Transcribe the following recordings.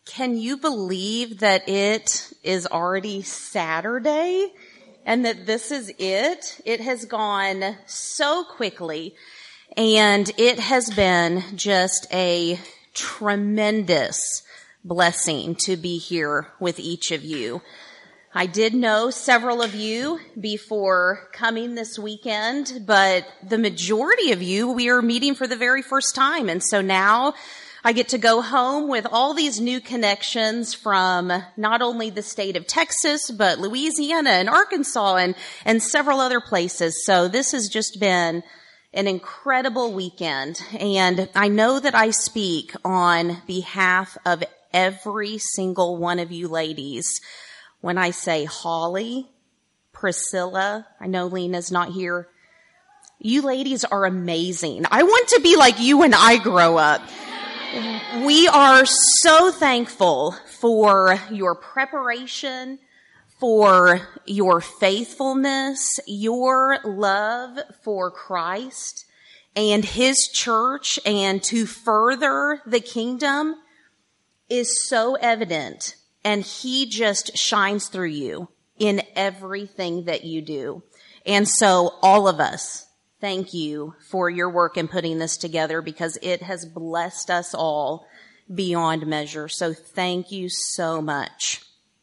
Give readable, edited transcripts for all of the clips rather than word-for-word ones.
Can you believe that it is already Saturday and that this is it? It has gone so quickly, and it has been just a tremendous blessing to be here with each of you. I did know several of you before coming this weekend, but the majority of you we are meeting for the very first time. And so now I get to go home with all these new connections from not only the state of Texas, but Louisiana and Arkansas and several other places. So this has just been an incredible weekend. And I know that I speak on behalf of every single one of you ladies when I say Holly, Priscilla, I know Lena's not here. You ladies are amazing. I want to be like you when I grow up. We are so thankful for your preparation, for your faithfulness, your love for Christ and His church, and to further the kingdom is so evident. And He just shines through you in everything that you do. And so all of us, thank you for your work in putting this together, because it has blessed us all beyond measure. So thank you so much.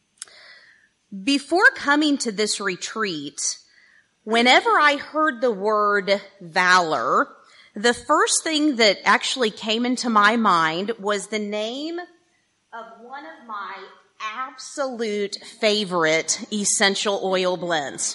Before coming to this retreat, whenever I heard the word valor, the first thing that actually came into my mind was the name of one of my absolute favorite essential oil blends.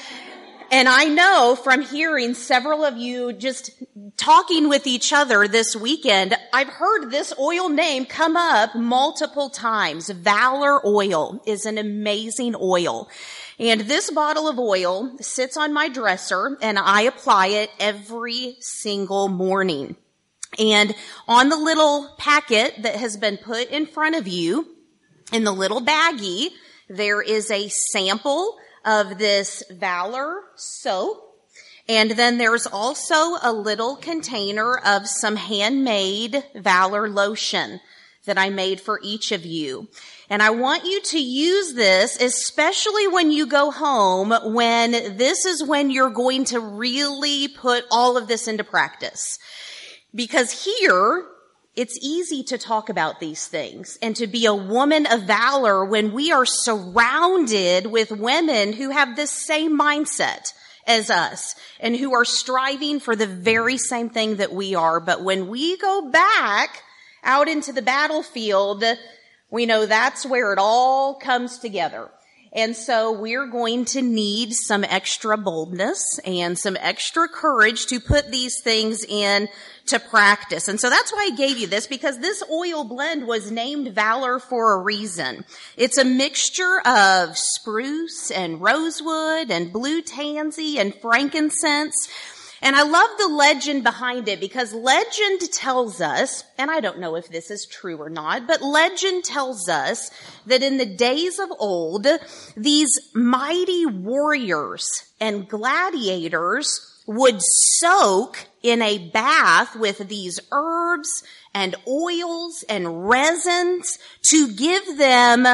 And I know from hearing several of you just talking with each other this weekend, I've heard this oil name come up multiple times. Valor Oil is an amazing oil. And this bottle of oil sits on my dresser, and I apply it every single morning. And on the little packet that has been put in front of you, in the little baggie, there is a sample of this Valor soap. And then there's also a little container of some handmade Valor lotion that I made for each of you. And I want you to use this, especially when you go home, when this is when you're going to really put all of this into practice. Because here, it's easy to talk about these things and to be a woman of valor when we are surrounded with women who have this same mindset as us and who are striving for the very same thing that we are. But when we go back out into the battlefield, we know that's where it all comes together. And so we're going to need some extra boldness and some extra courage to put these things in to practice. And so that's why I gave you this, because this oil blend was named Valor for a reason. It's a mixture of spruce and rosewood and blue tansy and frankincense. And I love the legend behind it, because legend tells us, and I don't know if this is true or not, but legend tells us that in the days of old, these mighty warriors and gladiators would soak in a bath with these herbs and oils and resins to give them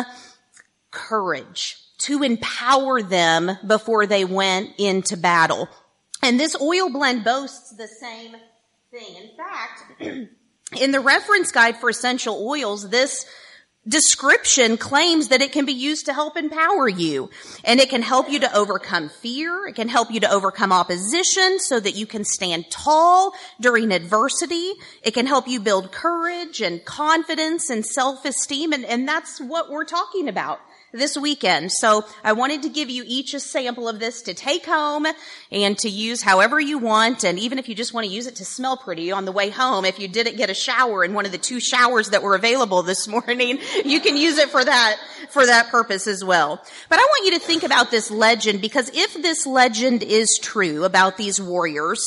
courage, to empower them before they went into battle. And this oil blend boasts the same thing. In fact, in the reference guide for essential oils, this description claims that it can be used to help empower you. And it can help you to overcome fear. It can help you to overcome opposition so that you can stand tall during adversity. It can help you build courage and confidence and self-esteem. And that's what we're talking about this weekend. So I wanted to give you each a sample of this to take home and to use however you want. And even if you just want to use it to smell pretty on the way home, if you didn't get a shower in one of the 2 showers that were available this morning, you can use it for that purpose as well. But I want you to think about this legend, because if this legend is true about these warriors,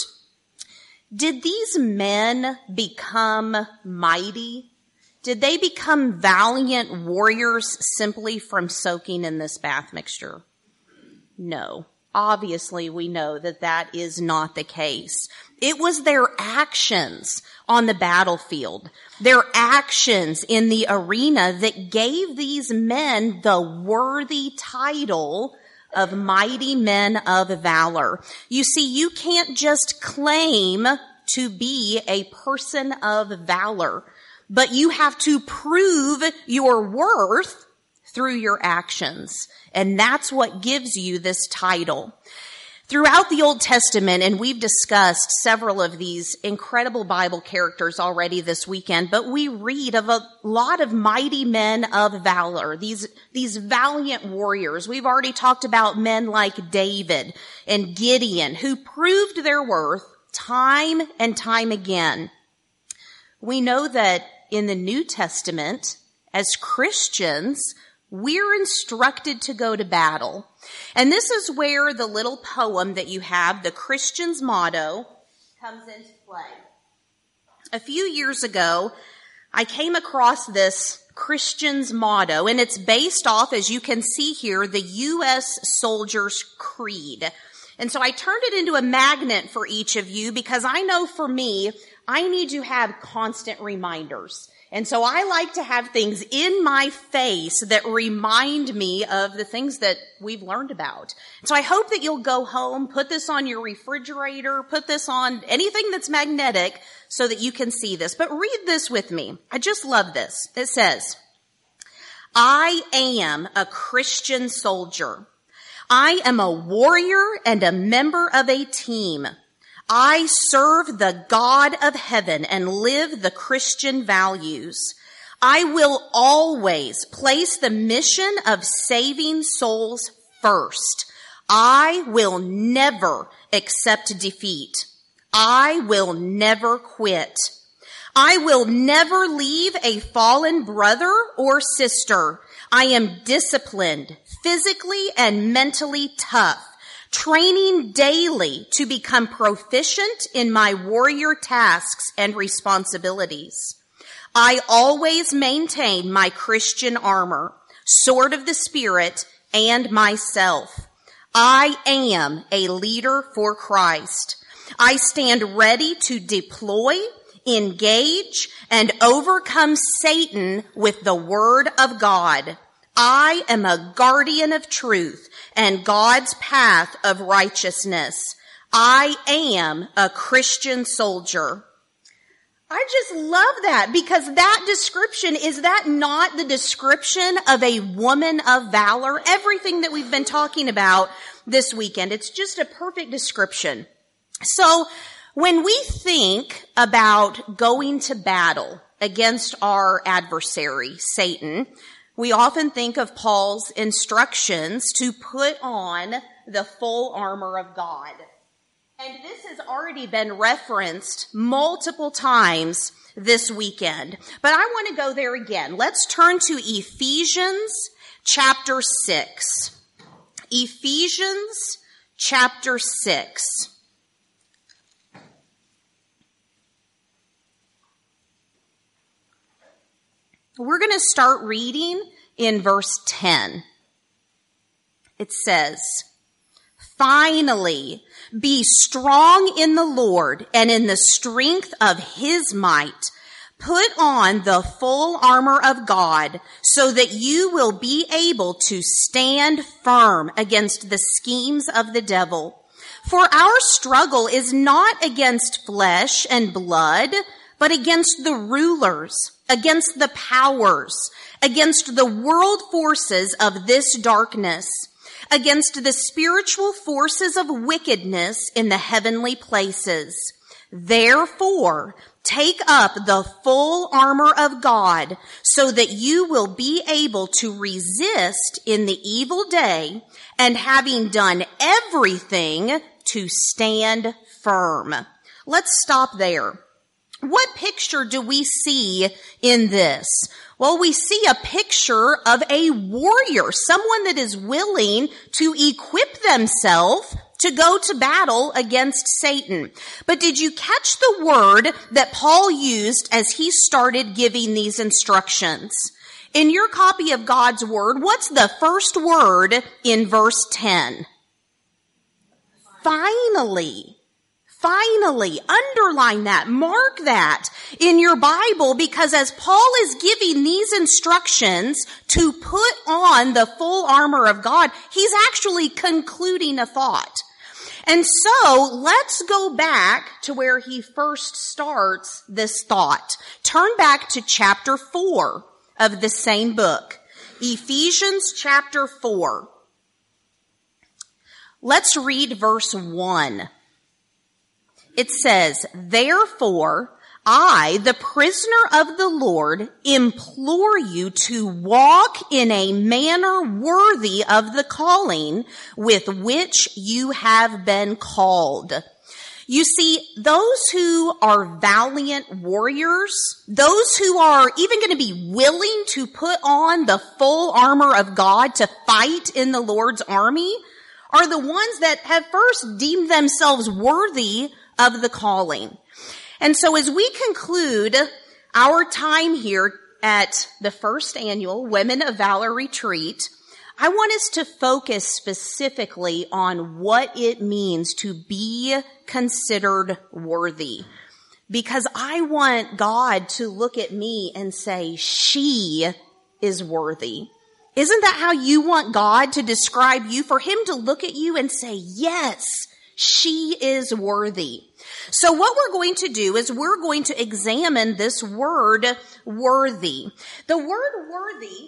did these men become mighty? Did they become valiant warriors simply from soaking in this bath mixture? No. Obviously, we know that that is not the case. It was their actions on the battlefield, their actions in the arena that gave these men the worthy title of mighty men of valor. You see, you can't just claim to be a person of valor, but you have to prove your worth through your actions. And that's what gives you this title. Throughout the Old Testament, and we've discussed several of these incredible Bible characters already this weekend, but we read of a lot of mighty men of valor, these valiant warriors. We've already talked about men like David and Gideon, who proved their worth time and time again. We know that in the New Testament, as Christians, we're instructed to go to battle. And this is where the little poem that you have, the Christian's motto, comes into play. A few years ago, I came across this Christian's motto, and it's based off, as you can see here, the U.S. Soldier's Creed. And so I turned it into a magnet for each of you because I know for me, I need to have constant reminders. And so I like to have things in my face that remind me of the things that we've learned about. So I hope that you'll go home, put this on your refrigerator, put this on anything that's magnetic so that you can see this. But read this with me. I just love this. It says, I am a Christian soldier. I am a warrior and a member of a team. I serve the God of heaven and live the Christian values. I will always place the mission of saving souls first. I will never accept defeat. I will never quit. I will never leave a fallen brother or sister. I am disciplined, physically and mentally tough, training daily to become proficient in my warrior tasks and responsibilities. I always maintain my Christian armor, sword of the Spirit, and myself. I am a leader for Christ. I stand ready to deploy, engage, and overcome Satan with the word of God. I am a guardian of truth and God's path of righteousness. I am a Christian soldier. I just love that because that description, is that not the description of a woman of valor? Everything that we've been talking about this weekend, it's just a perfect description. So when we think about going to battle against our adversary, Satan, we often think of Paul's instructions to put on the full armor of God. And this has already been referenced multiple times this weekend. But I want to go there again. Let's turn to Ephesians chapter 6. Ephesians chapter 6. We're going to start reading in verse 10. It says, finally, be strong in the Lord and in the strength of his might. Put on the full armor of God so that you will be able to stand firm against the schemes of the devil. For our struggle is not against flesh and blood, but against the rulers, against the powers, against the world forces of this darkness, against the spiritual forces of wickedness in the heavenly places. Therefore, take up the full armor of God so that you will be able to resist in the evil day, and having done everything, to stand firm. Let's stop there. What picture do we see in this? Well, we see a picture of a warrior, someone that is willing to equip themselves to go to battle against Satan. But did you catch the word that Paul used as he started giving these instructions? In your copy of God's word, what's the first word in verse 10? finally, underline that, mark that in your Bible, because as Paul is giving these instructions to put on the full armor of God, he's actually concluding a thought. And so let's go back to where he first starts this thought. Turn back to chapter 4 of the same book, Ephesians chapter 4. Let's read verse 1. It says, "Therefore, I, the prisoner of the Lord, implore you to walk in a manner worthy of the calling with which you have been called." You see, those who are valiant warriors, those who are even going to be willing to put on the full armor of God to fight in the Lord's army, are the ones that have first deemed themselves worthy of the calling. And so as we conclude our time here at the first annual Women of Valor Retreat, I want us to focus specifically on what it means to be considered worthy. Because I want God to look at me and say, she is worthy. Isn't that how you want God to describe you? For him to look at you and say, yes, she is worthy. So what we're going to do is we're going to examine this word worthy. The word worthy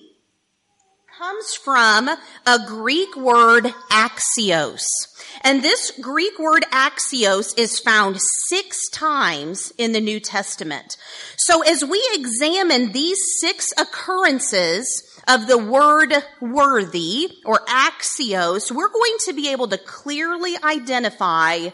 comes from a Greek word axios. And this Greek word axios is found 6 times in the New Testament. So as we examine these 6 occurrences of the word worthy or axios, we're going to be able to clearly identify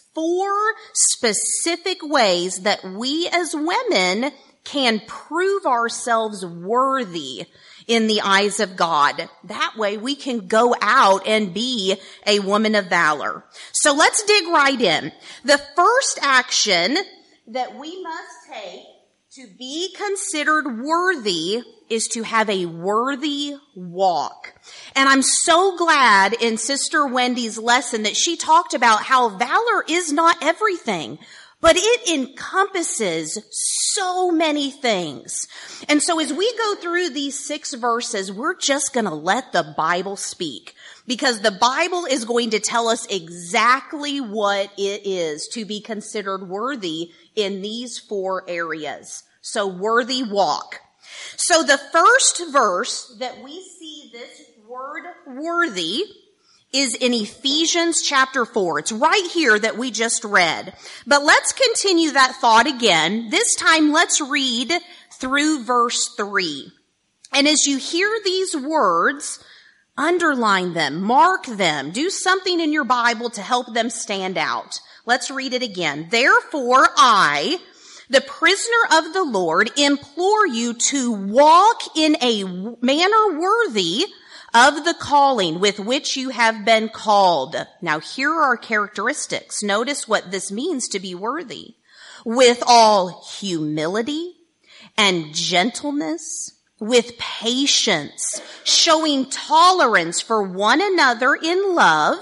4 specific ways that we as women can prove ourselves worthy in the eyes of God. That way we can go out and be a woman of valor. So let's dig right in. The first action that we must take to be considered worthy is to have a worthy walk. And I'm so glad in Sister Wendy's lesson that she talked about how valor is not everything, but it encompasses so many things. And so as we go through these 6 verses, we're just going to let the Bible speak, because the Bible is going to tell us exactly what it is to be considered worthy in these 4 areas. So worthy walk. So the first verse that we see this word worthy is in Ephesians chapter 4. It's right here that we just read. But let's continue that thought again. This time let's read through verse 3. And as you hear these words, underline them, mark them, do something in your Bible to help them stand out. Let's read it again. "Therefore I, the prisoner of the Lord, implore you to walk in a manner worthy of the calling with which you have been called." Now here are characteristics. Notice what this means to be worthy. "With all humility and gentleness, with patience, showing tolerance for one another in love,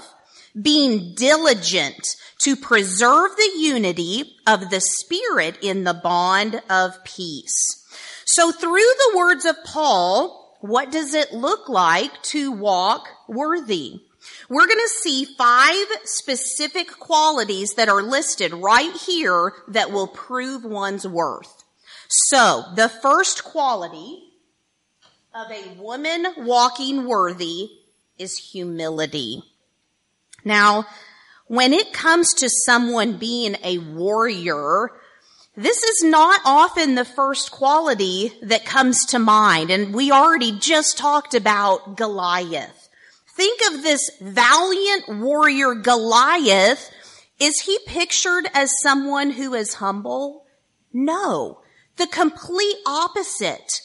being diligent to preserve the unity of the Spirit in the bond of peace." So through the words of Paul, what does it look like to walk worthy? We're going to see 5 specific qualities that are listed right here that will prove one's worth. So the first quality of a woman walking worthy is humility. Now, when it comes to someone being a warrior, this is not often the first quality that comes to mind. And we already just talked about Goliath. Think of this valiant warrior Goliath. Is he pictured as someone who is humble? No, the complete opposite.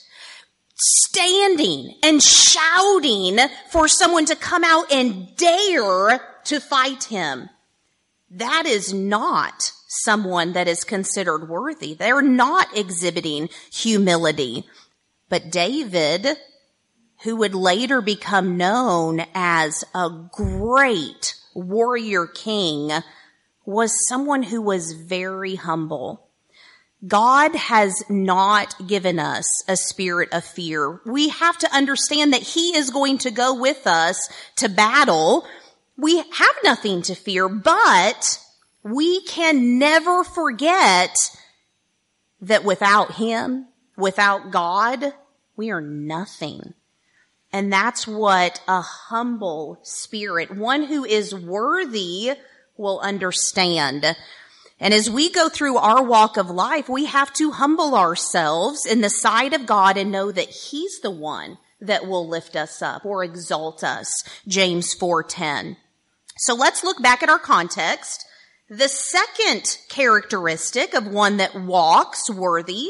Standing and shouting for someone to come out and dare to fight him. That is not someone that is considered worthy. They're not exhibiting humility. But David, who would later become known as a great warrior king was someone who was very humble. God has not given us a spirit of fear. We have to understand that He is going to go with us to battle. We have nothing to fear, but we can never forget that without Him, without God, we are nothing. And that's what a humble spirit, one who is worthy, will understand. And as we go through our walk of life, we have to humble ourselves in the sight of God and know that He's the one that will lift us up or exalt us. James 4:10. So let's look back at our context. The second characteristic of one that walks worthy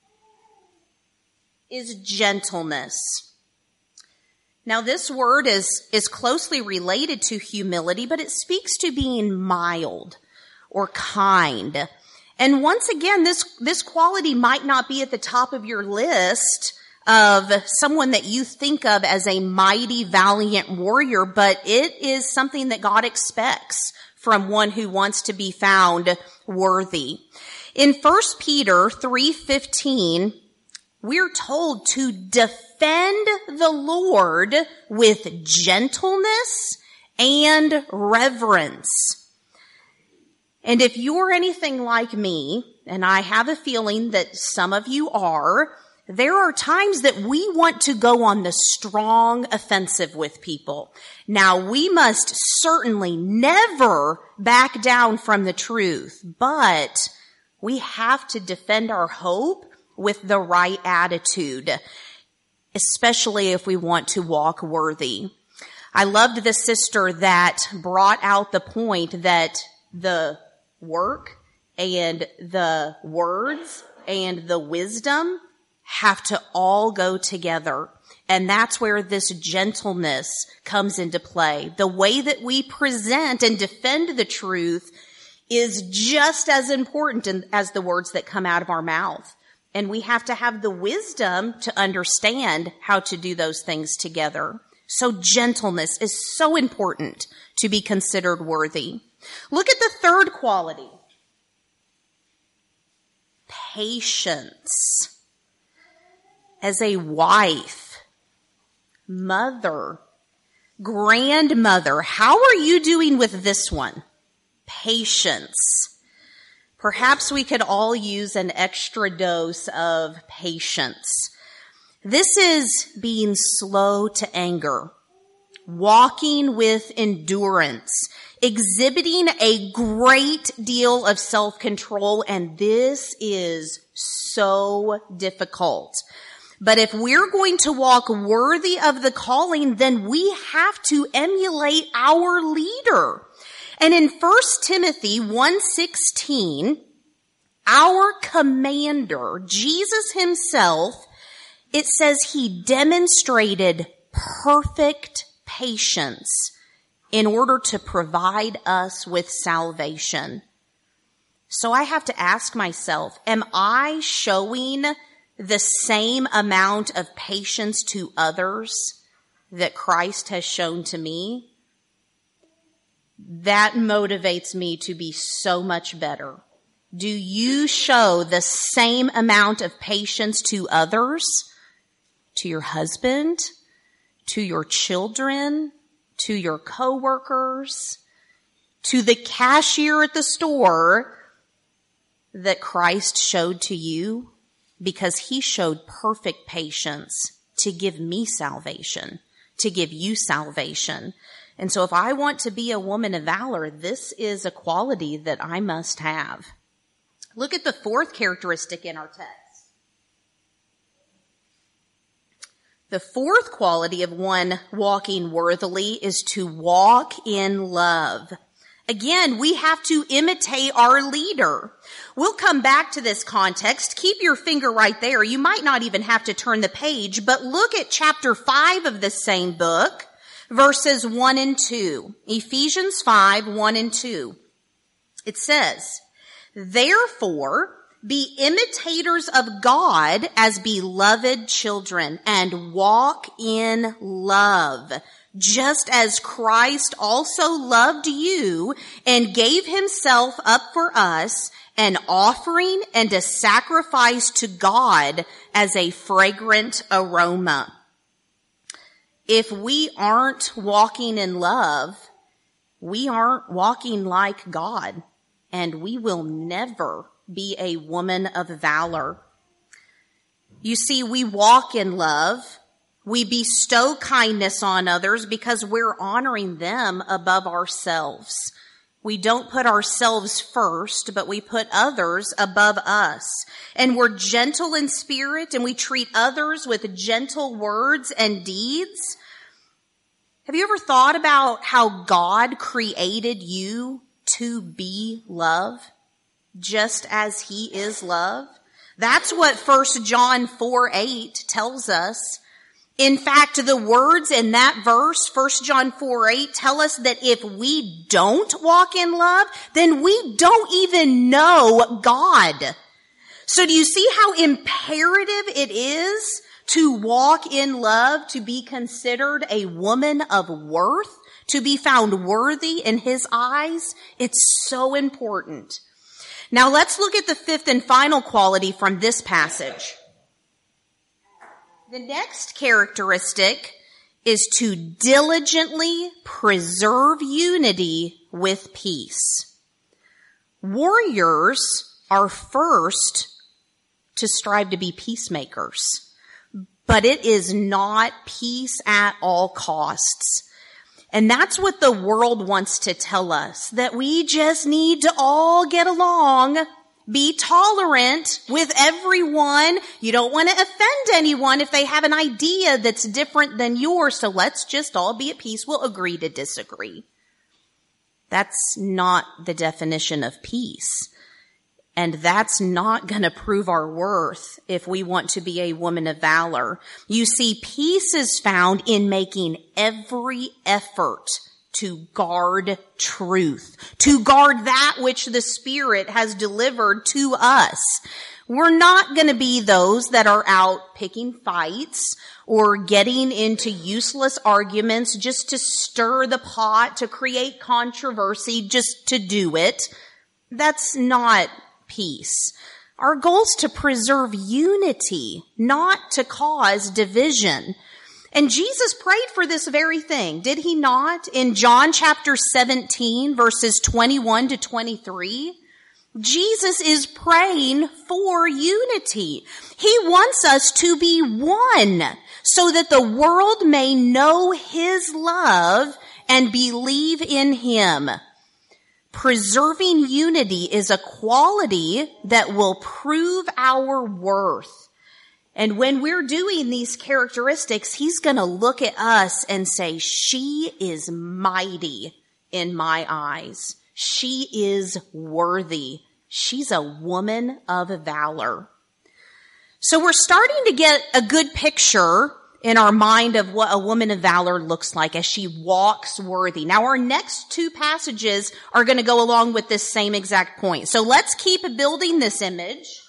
is gentleness. Now, this word is closely related to humility, but it speaks to being mild or kind. And once again, this quality might not be at the top of your list of someone that you think of as a mighty, valiant warrior, but it is something that God expects from one who wants to be found worthy. In 1 Peter 3:15, we're told to defend the Lord with gentleness and reverence. And if you're anything like me, and I have a feeling that some of you are, there are times that we want to go on the strong offensive with people. Now, we must certainly never back down from the truth, but we have to defend our hope with the right attitude, especially if we want to walk worthy. I loved the sister that brought out the point that the work and the words and the wisdom have to all go together. And that's where this gentleness comes into play. The way that we present and defend the truth is just as important as the words that come out of our mouth. And we have to have the wisdom to understand how to do those things together. So gentleness is so important to be considered worthy. Look at the third quality. Patience. As a wife, mother, grandmother, how are you doing with this one? Patience. Perhaps we could all use an extra dose of patience. This is being slow to anger, walking with endurance, exhibiting a great deal of self-control, and this is so difficult. But if we're going to walk worthy of the calling, then we have to emulate our leader. And in 1 Timothy 1:16, our commander, Jesus himself, it says he demonstrated perfect patience in order to provide us with salvation. So I have to ask myself, am I showing the same amount of patience to others that Christ has shown to me? That motivates me to be so much better. Do you show the same amount of patience to others? To your husband? To your children? To your coworkers? To the cashier at the store that Christ showed to you? Because he showed perfect patience to give me salvation, to give you salvation. And so if I want to be a woman of valor, this is a quality that I must have. Look at the fourth characteristic in our text. The fourth quality of one walking worthily is to walk in love. Again, we have to imitate our leader. We'll come back to this context. Keep your finger right there. You might not even have to turn the page, but look at chapter 5 of the same book, verses 1 and 2. Ephesians 5, 1 and 2. It says, "Therefore, be imitators of God as beloved children and walk in love, just as Christ also loved you and gave himself up for us, an offering and a sacrifice to God as a fragrant aroma. If we aren't walking in love, we aren't walking like God, and we will never be a woman of valor. You see, we walk in love. We bestow kindness on others because we're honoring them above ourselves. We don't put ourselves first, but we put others above us. And we're gentle in spirit, and we treat others with gentle words and deeds. Have you ever thought about how God created you to be love, just as he is love? That's what 1 John 4:8 tells us. In fact, the words in that verse, 1 John 4:8, tell us that if we don't walk in love, then we don't even know God. So do you see how imperative it is to walk in love, to be considered a woman of worth, to be found worthy in his eyes? It's so important. Now let's look at the fifth and final quality from this passage. The next characteristic is to diligently preserve unity with peace. Warriors are first to strive to be peacemakers, but it is not peace at all costs. And that's what the world wants to tell us, that we just need to all get along, be tolerant with everyone. You don't want to offend anyone if they have an idea that's different than yours, so let's just all be at peace. We'll agree to disagree. That's not the definition of peace. And that's not going to prove our worth if we want to be a woman of valor. You see, peace is found in making every effort to guard truth, to guard that which the Spirit has delivered to us. We're not going to be those that are out picking fights or getting into useless arguments just to stir the pot, to create controversy, just to do it. That's not peace. Our goal is to preserve unity, not to cause division. And Jesus prayed for this very thing, did he not? In John chapter 17, verses 21 to 23, Jesus is praying for unity. He wants us to be one so that the world may know his love and believe in him. Preserving unity is a quality that will prove our worth. And when we're doing these characteristics, he's going to look at us and say, she is mighty in my eyes. She is worthy. She's a woman of valor. So we're starting to get a good picture in our mind of what a woman of valor looks like as she walks worthy. Now our next two passages are going to go along with this same exact point. So let's keep building this image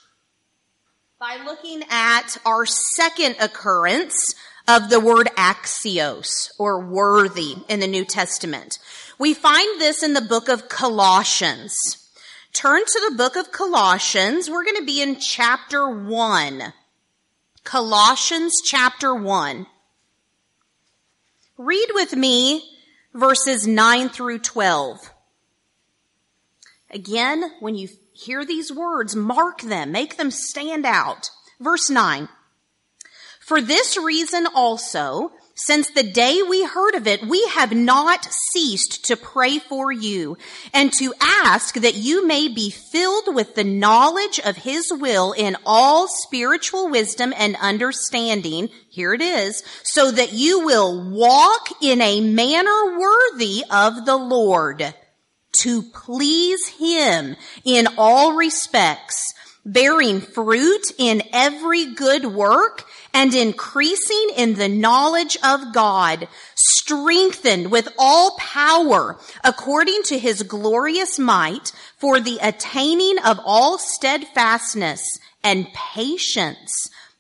by looking at our second occurrence of the word axios, or worthy, in the New Testament. We find this in the book of Colossians. Turn to the book of Colossians. We're going to be in chapter 1. Colossians chapter 1. Read with me verses 9 through 12. Again, when you hear these words, mark them, make them stand out. Verse 9. For this reason also, since the day we heard of it, we have not ceased to pray for you and to ask that you may be filled with the knowledge of his will in all spiritual wisdom and understanding. Here it is, so that you will walk in a manner worthy of the Lord, to please him in all respects, bearing fruit in every good work and increasing in the knowledge of God, strengthened with all power according to his glorious might, for the attaining of all steadfastness and patience,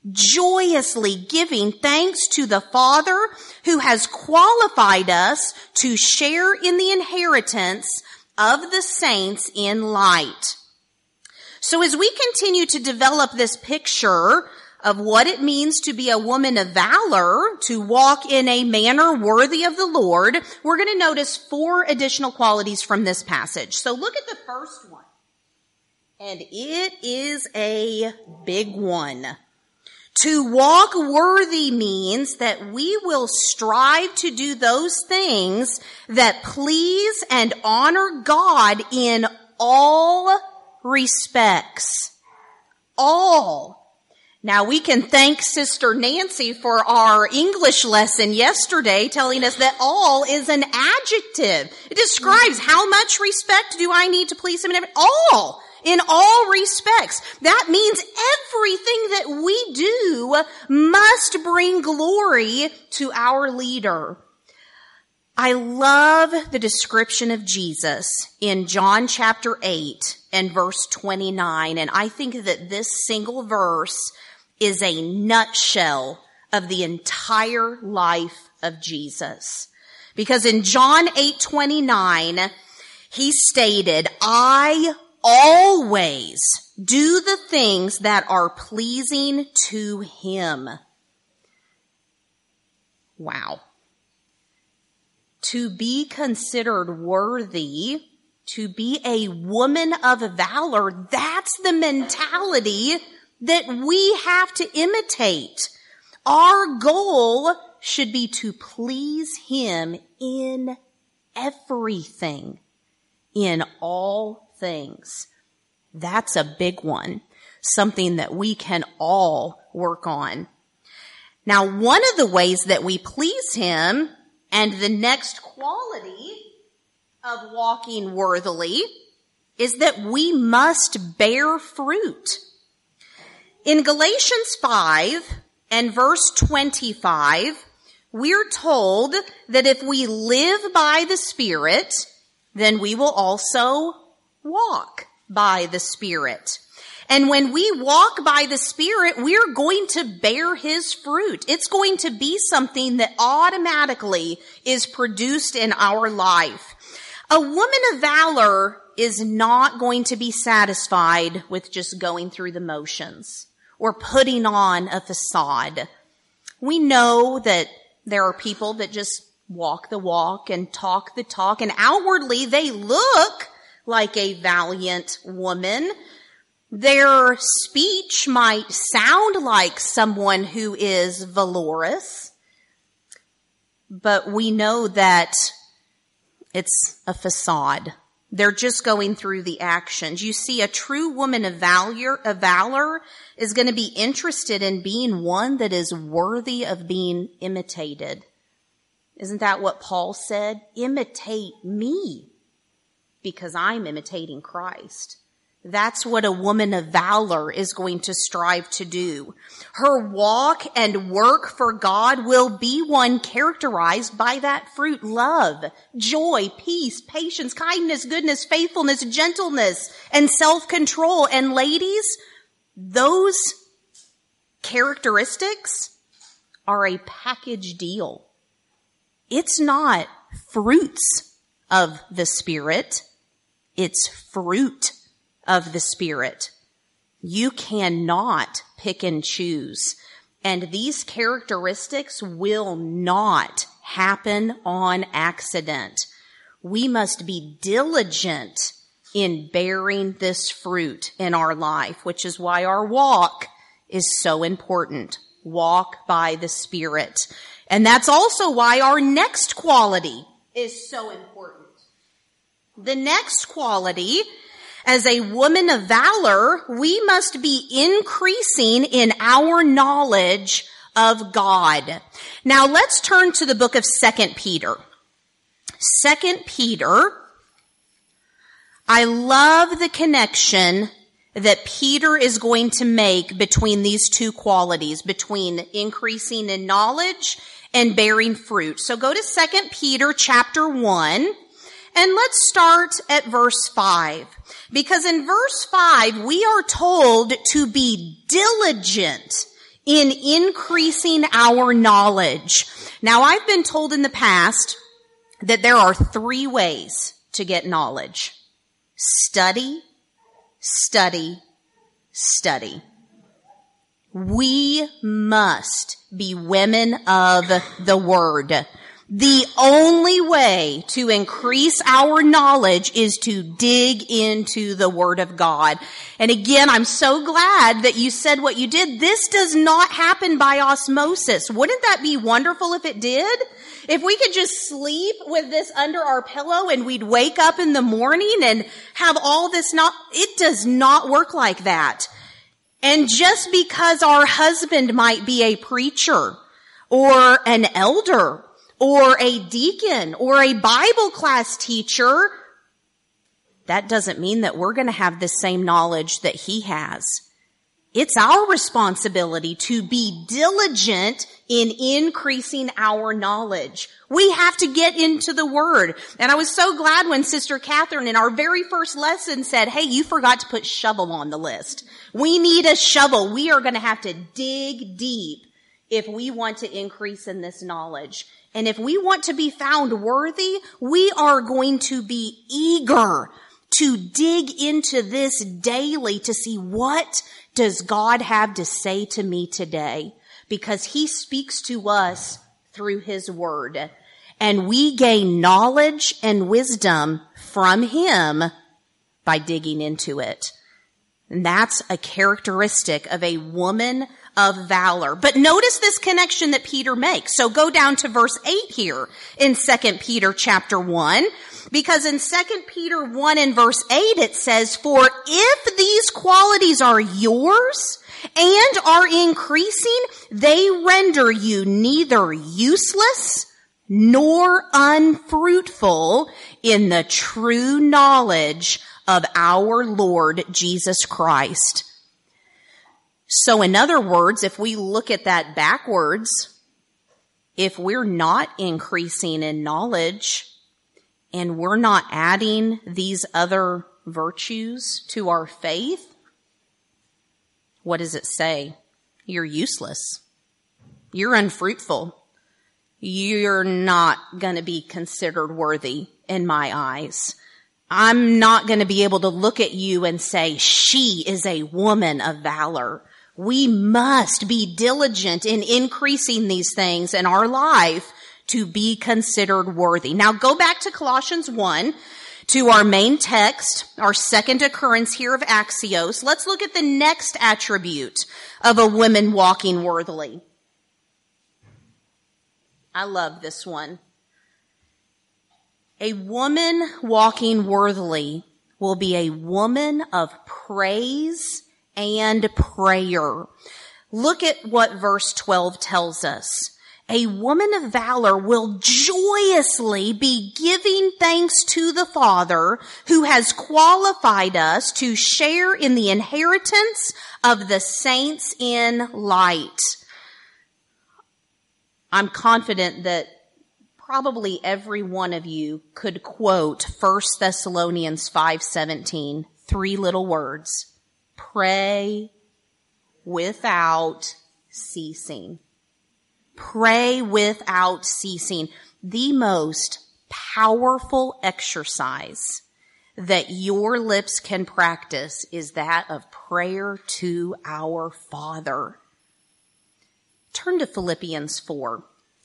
joyously giving thanks to the Father who has qualified us to share in the inheritance of the saints in light. So as we continue to develop this picture of what it means to be a woman of valor, to walk in a manner worthy of the Lord, we're going to notice 4 additional qualities from this passage. So look at the first one. And it is a big one. To walk worthy means that we will strive to do those things that please and honor God in all respects. All. Now we can thank Sister Nancy for our English lesson yesterday telling us that all is an adjective. It describes how much respect do I need to please him. All. In all respects. That means everything that we do must bring glory to our leader. I love the description of Jesus in John chapter 8 and verse 29. And I think that this single verse is a nutshell of the entire life of Jesus. Because in John 8:29, he stated, I always do the things that are pleasing to him. Wow. To be considered worthy, to be a woman of valor, that's the mentality that we have to imitate. Our goal should be to please him in everything, in all things. That's a big one, something that we can all work on. Now, one of the ways that we please him, and the next quality of walking worthily, is that we must bear fruit. In Galatians 5 and verse 25, we're told that if we live by the Spirit, then we will also walk by the Spirit. And when we walk by the Spirit, we're going to bear his fruit. It's going to be something that automatically is produced in our life. A woman of valor is not going to be satisfied with just going through the motions or putting on a facade. We know that there are people that just walk the walk and talk the talk, and outwardly they look like a valiant woman. Their speech might sound like someone who is valorous, but we know that it's a facade. They're just going through the actions. You see, a true woman of valor is going to be interested in being one that is worthy of being imitated. Isn't that what Paul said? Imitate me, because I'm imitating Christ. That's what a woman of valor is going to strive to do. Her walk and work for God will be one characterized by that fruit: love, joy, peace, patience, kindness, goodness, faithfulness, gentleness, and self-control. And ladies, those characteristics are a package deal. It's not fruits of the Spirit. It's fruit of the Spirit. You cannot pick and choose. And these characteristics will not happen on accident. We must be diligent in bearing this fruit in our life, which is why our walk is so important. Walk by the Spirit. And that's also why our next quality is so important. The next quality, as a woman of valor, we must be increasing in our knowledge of God. Now let's turn to the book of 2 Peter. 2 Peter, I love the connection that Peter is going to make between these two qualities, between increasing in knowledge and bearing fruit. So go to 2 Peter chapter 1, and let's start at verse 5. Because in verse 5, we are told to be diligent in increasing our knowledge. Now, I've been told in the past that there are 3 ways to get knowledge. Study, study, study. We must be women of the Word. The only way to increase our knowledge is to dig into the Word of God. And again, I'm so glad that you said what you did. This does not happen by osmosis. Wouldn't that be wonderful if it did? If we could just sleep with this under our pillow and we'd wake up in the morning and have all this it does not work like that. And just because our husband might be a preacher or an elder or a deacon or a Bible class teacher, that doesn't mean that we're going to have the same knowledge that he has. It's our responsibility to be diligent in increasing our knowledge. We have to get into the Word. And I was so glad when Sister Catherine in our very first lesson said, hey, you forgot to put shovel on the list. We need a shovel. We are going to have to dig deep if we want to increase in this knowledge. And if we want to be found worthy, we are going to be eager to dig into this daily to see what does God have to say to me today, because he speaks to us through his Word, and we gain knowledge and wisdom from him by digging into it. And that's a characteristic of a woman of valor. But notice this connection that Peter makes. So go down to verse 8 here in 2 Peter chapter 1, because in 2 Peter 1 and verse 8 it says, for if these qualities are yours and are increasing, they render you neither useless nor unfruitful in the true knowledge of our Lord Jesus Christ. So in other words, if we look at that backwards, if we're not increasing in knowledge and we're not adding these other virtues to our faith, what does it say? You're useless. You're unfruitful. You're not going to be considered worthy in my eyes. I'm not going to be able to look at you and say, she is a woman of valor. We must be diligent in increasing these things in our life to be considered worthy. Now go back to Colossians 1, to our main text, our second occurrence here of Axios. Let's look at the next attribute of a woman walking worthily. I love this one. A woman walking worthily will be a woman of praise and prayer. Look at what verse 12 tells us. A woman of valor will joyously be giving thanks to the Father who has qualified us to share in the inheritance of the saints in light. I'm confident that probably every one of you could quote 1 Thessalonians 5:17, 3 little words. Pray without ceasing. Pray without ceasing. The most powerful exercise that your lips can practice is that of prayer to our Father. Turn to Philippians 4.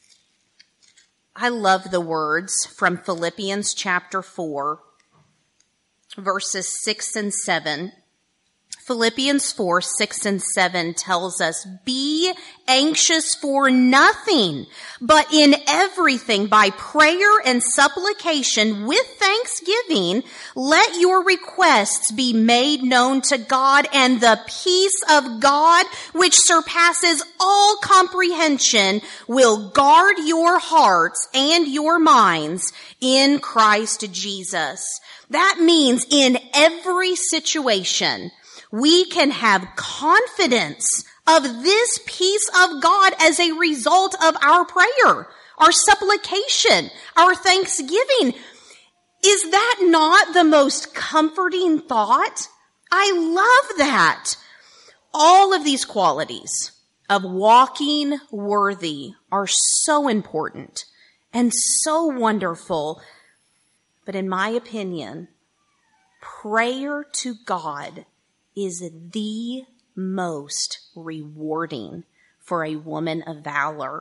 I love the words from Philippians chapter 4, verses 6 and 7. Philippians 4, 6 and 7 tells us, be anxious for nothing, but in everything by prayer and supplication with thanksgiving, let your requests be made known to God, and the peace of God, which surpasses all comprehension, will guard your hearts and your minds in Christ Jesus. That means in every situation, we can have confidence of this peace of God as a result of our prayer, our supplication, our thanksgiving. Is that not the most comforting thought? I love that. All of these qualities of walking worthy are so important and so wonderful. But in my opinion, prayer to God is the most rewarding for a woman of valor.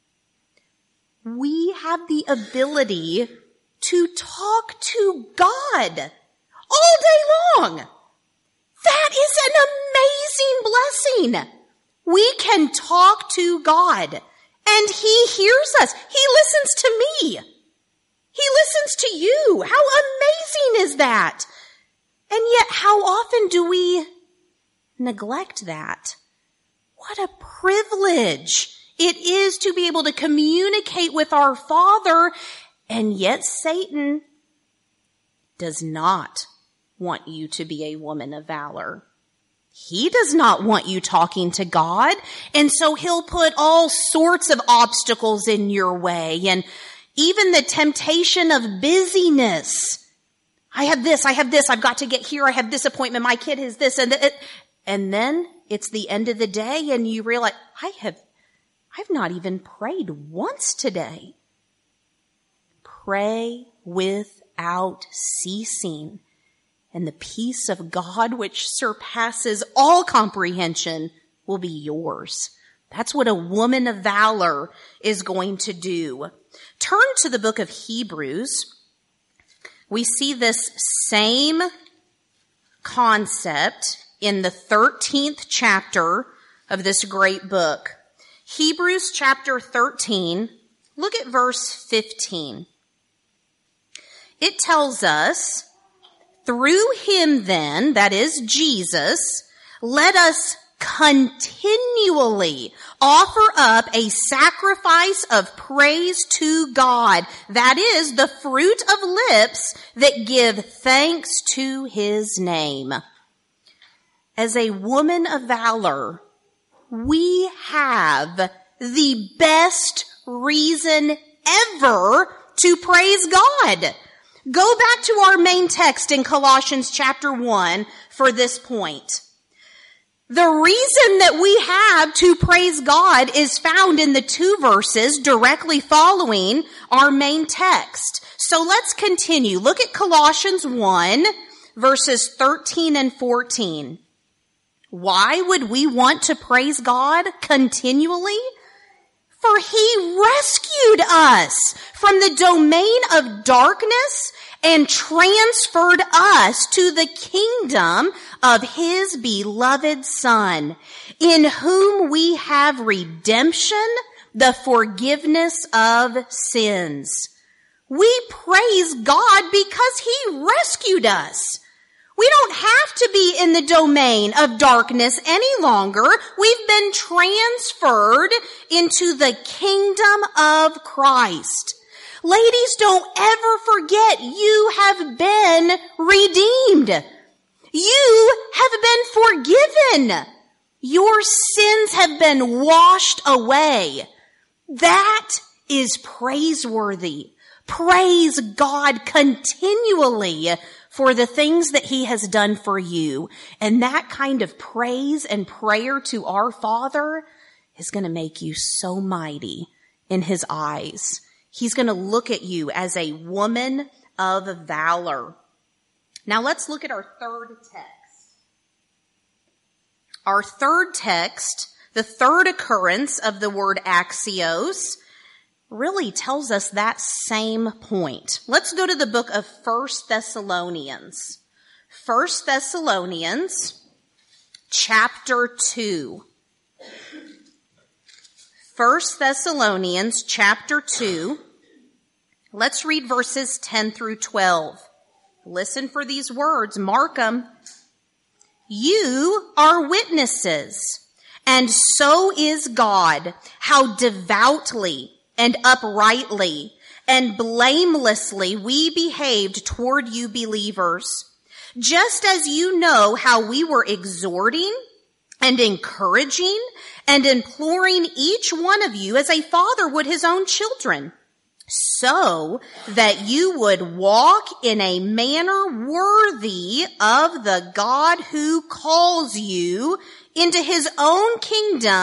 We have the ability to talk to God all day long. That is an amazing blessing. We can talk to God and He hears us. He listens to me. He listens to you. How amazing is that? And yet how often do we neglect that? What a privilege it is to be able to communicate with our Father, and yet Satan does not want you to be a woman of valor. He does not want you talking to God, and so he'll put all sorts of obstacles in your way, and even the temptation of busyness. I have this, I've got to get here, I have this appointment, my kid has this, and then it's the end of the day and you realize, I've not even prayed once today. Pray without ceasing, and the peace of God, which surpasses all comprehension, will be yours. That's what a woman of valor is going to do. Turn to the book of Hebrews. We see this same concept in the 13th chapter of this great book. Hebrews chapter 13, look at verse 15. It tells us, through him then, that is Jesus, let us continually offer up a sacrifice of praise to God. That is the fruit of lips that give thanks to his name. As a woman of valor, we have the best reason ever to praise God. Go back to our main text in Colossians chapter 1 for this point. The reason that we have to praise God is found in the two verses directly following our main text. So let's continue. Look at Colossians 1, verses 13 and 14. Why would we want to praise God continually? For he rescued us from the domain of darkness and transferred us to the kingdom of his beloved Son, in whom we have redemption, the forgiveness of sins. We praise God because he rescued us. We don't have to be in the domain of darkness any longer. We've been transferred into the kingdom of Christ. Ladies, don't ever forget you have been redeemed. You have been forgiven. Your sins have been washed away. That is praiseworthy. Praise God continually for the things that he has done for you. And that kind of praise and prayer to our Father is going to make you so mighty in his eyes. He's going to look at you as a woman of valor. Now let's look at our third text. Our third text, the third occurrence of the word axios, really tells us that same point. Let's go to the book of 1 Thessalonians. 1 Thessalonians chapter 2. 1 Thessalonians chapter 2. Let's read verses 10 through 12. Listen for these words. Mark them. You are witnesses, and so is God, how devoutly and uprightly and blamelessly we behaved toward you believers, just as you know how we were exhorting and encouraging and imploring each one of you as a father would his own children, so that you would walk in a manner worthy of the God who calls you into his own kingdom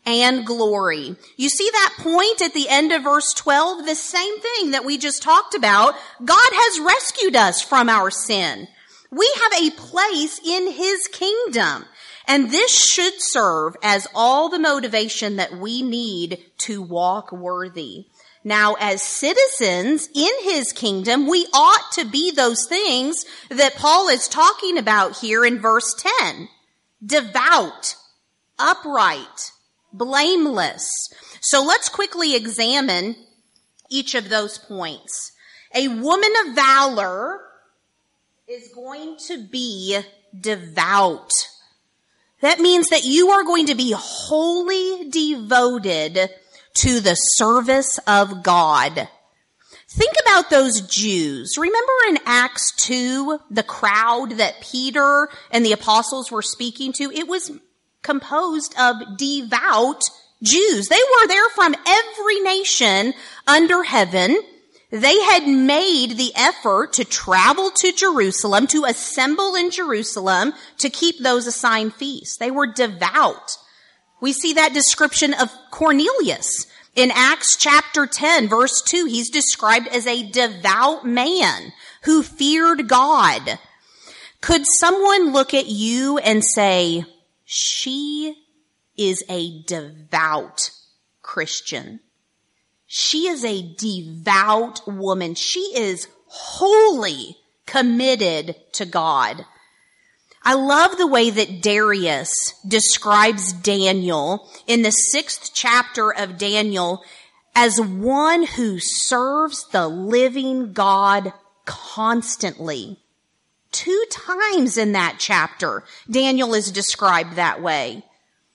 and glory. You see that point at the end of verse 12? The same thing that we just talked about. God has rescued us from our sin. We have a place in his kingdom. And this should serve as all the motivation that we need to walk worthy. Now, as citizens in his kingdom, we ought to be those things that Paul is talking about here in verse 10. Devout, upright, blameless. So let's quickly examine each of those points. A woman of valor is going to be devout. That means that you are going to be wholly devoted to the service of God. Think about those Jews. Remember in Acts 2, the crowd that Peter and the apostles were speaking to? It was composed of devout Jews. They were there from every nation under heaven. They had made the effort to travel to Jerusalem, to assemble in Jerusalem, to keep those assigned feasts. They were devout. We see that description of Cornelius. In Acts chapter 10, verse 2, he's described as a devout man who feared God. Could someone look at you and say, she is a devout Christian? She is a devout woman. She is wholly committed to God. I love the way that Darius describes Daniel in the 6th chapter of Daniel as one who serves the living God constantly. 2 times in that chapter, Daniel is described that way.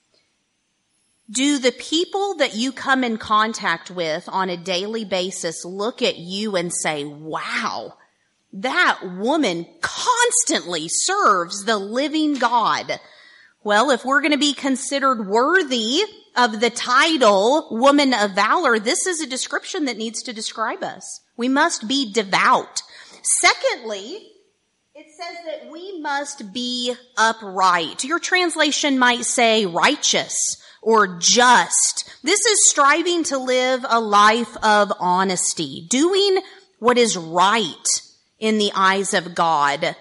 Do the people that you come in contact with on a daily basis look at you and say, wow, that woman constantly serves the living God? Well, if we're going to be considered worthy of the title woman of valor, this is a description that needs to describe us. We must be devout. Secondly, it says that we must be upright. Your translation might say righteous or just. This is striving to live a life of honesty, doing what is right in the eyes of God.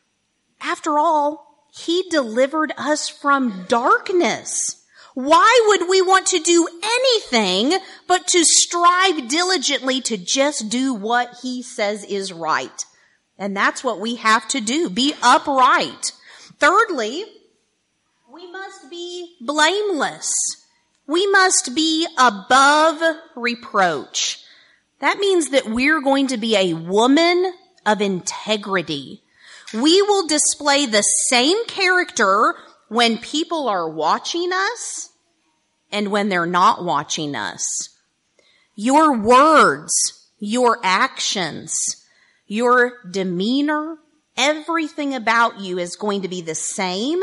After all, he delivered us from darkness. Why would we want to do anything but to strive diligently to just do what he says is right? And that's what we have to do, be upright. Thirdly, we must be blameless. We must be above reproach. That means that we're going to be a woman of integrity. We will display the same character when people are watching us and when they're not watching us. Your words, your actions, your demeanor, everything about you is going to be the same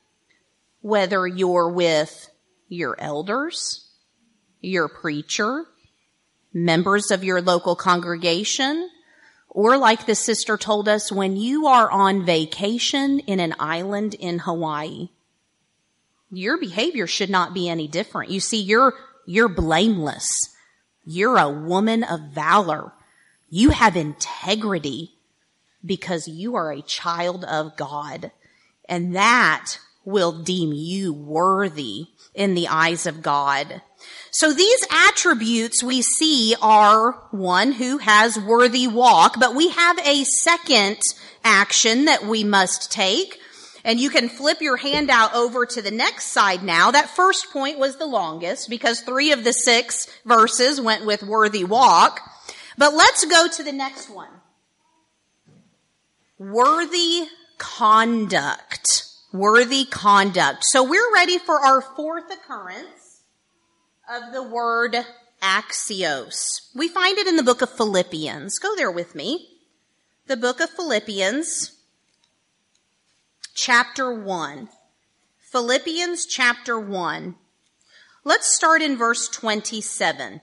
whether you're with your elders, your preacher, members of your local congregation, or like the sister told us, when you are on vacation in an island in Hawaii. Your behavior should not be any different. You see, you're blameless. You're a woman of valor. You have integrity because you are a child of God. And that will deem you worthy in the eyes of God. So these attributes we see are one who has worthy walk, but we have a second action that we must take. And you can flip your handout over to the next side now. That first point was the longest because 3 of the 6 verses went with worthy walk. But let's go to the next one. Worthy conduct. Worthy conduct. So we're ready for our 4th occurrence of the word axios. We find it in the book of Philippians. Go there with me. The book of Philippians, chapter 1. Philippians chapter 1. Let's start in verse 27.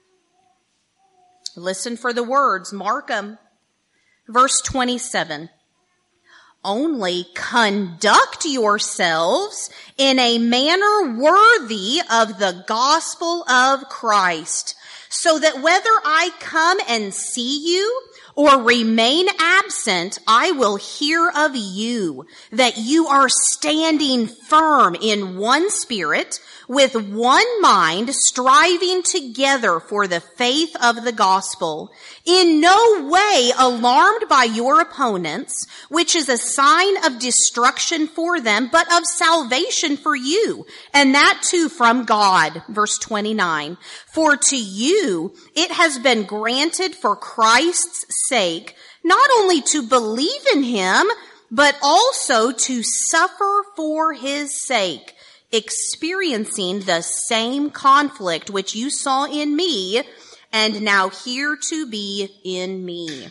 Listen for the words. Mark them. Verse 27. Only conduct yourselves in a manner worthy of the gospel of Christ, so that whether I come and see you or remain absent, I will hear of you, that you are standing firm in one spirit, with one mind, striving together for the faith of the gospel, in no way alarmed by your opponents, which is a sign of destruction for them, but of salvation for you, and that too from God. Verse 29, for to you it has been granted for Christ's sake, not only to believe in him, but also to suffer for his sake, experiencing the same conflict which you saw in me and now here to be in me.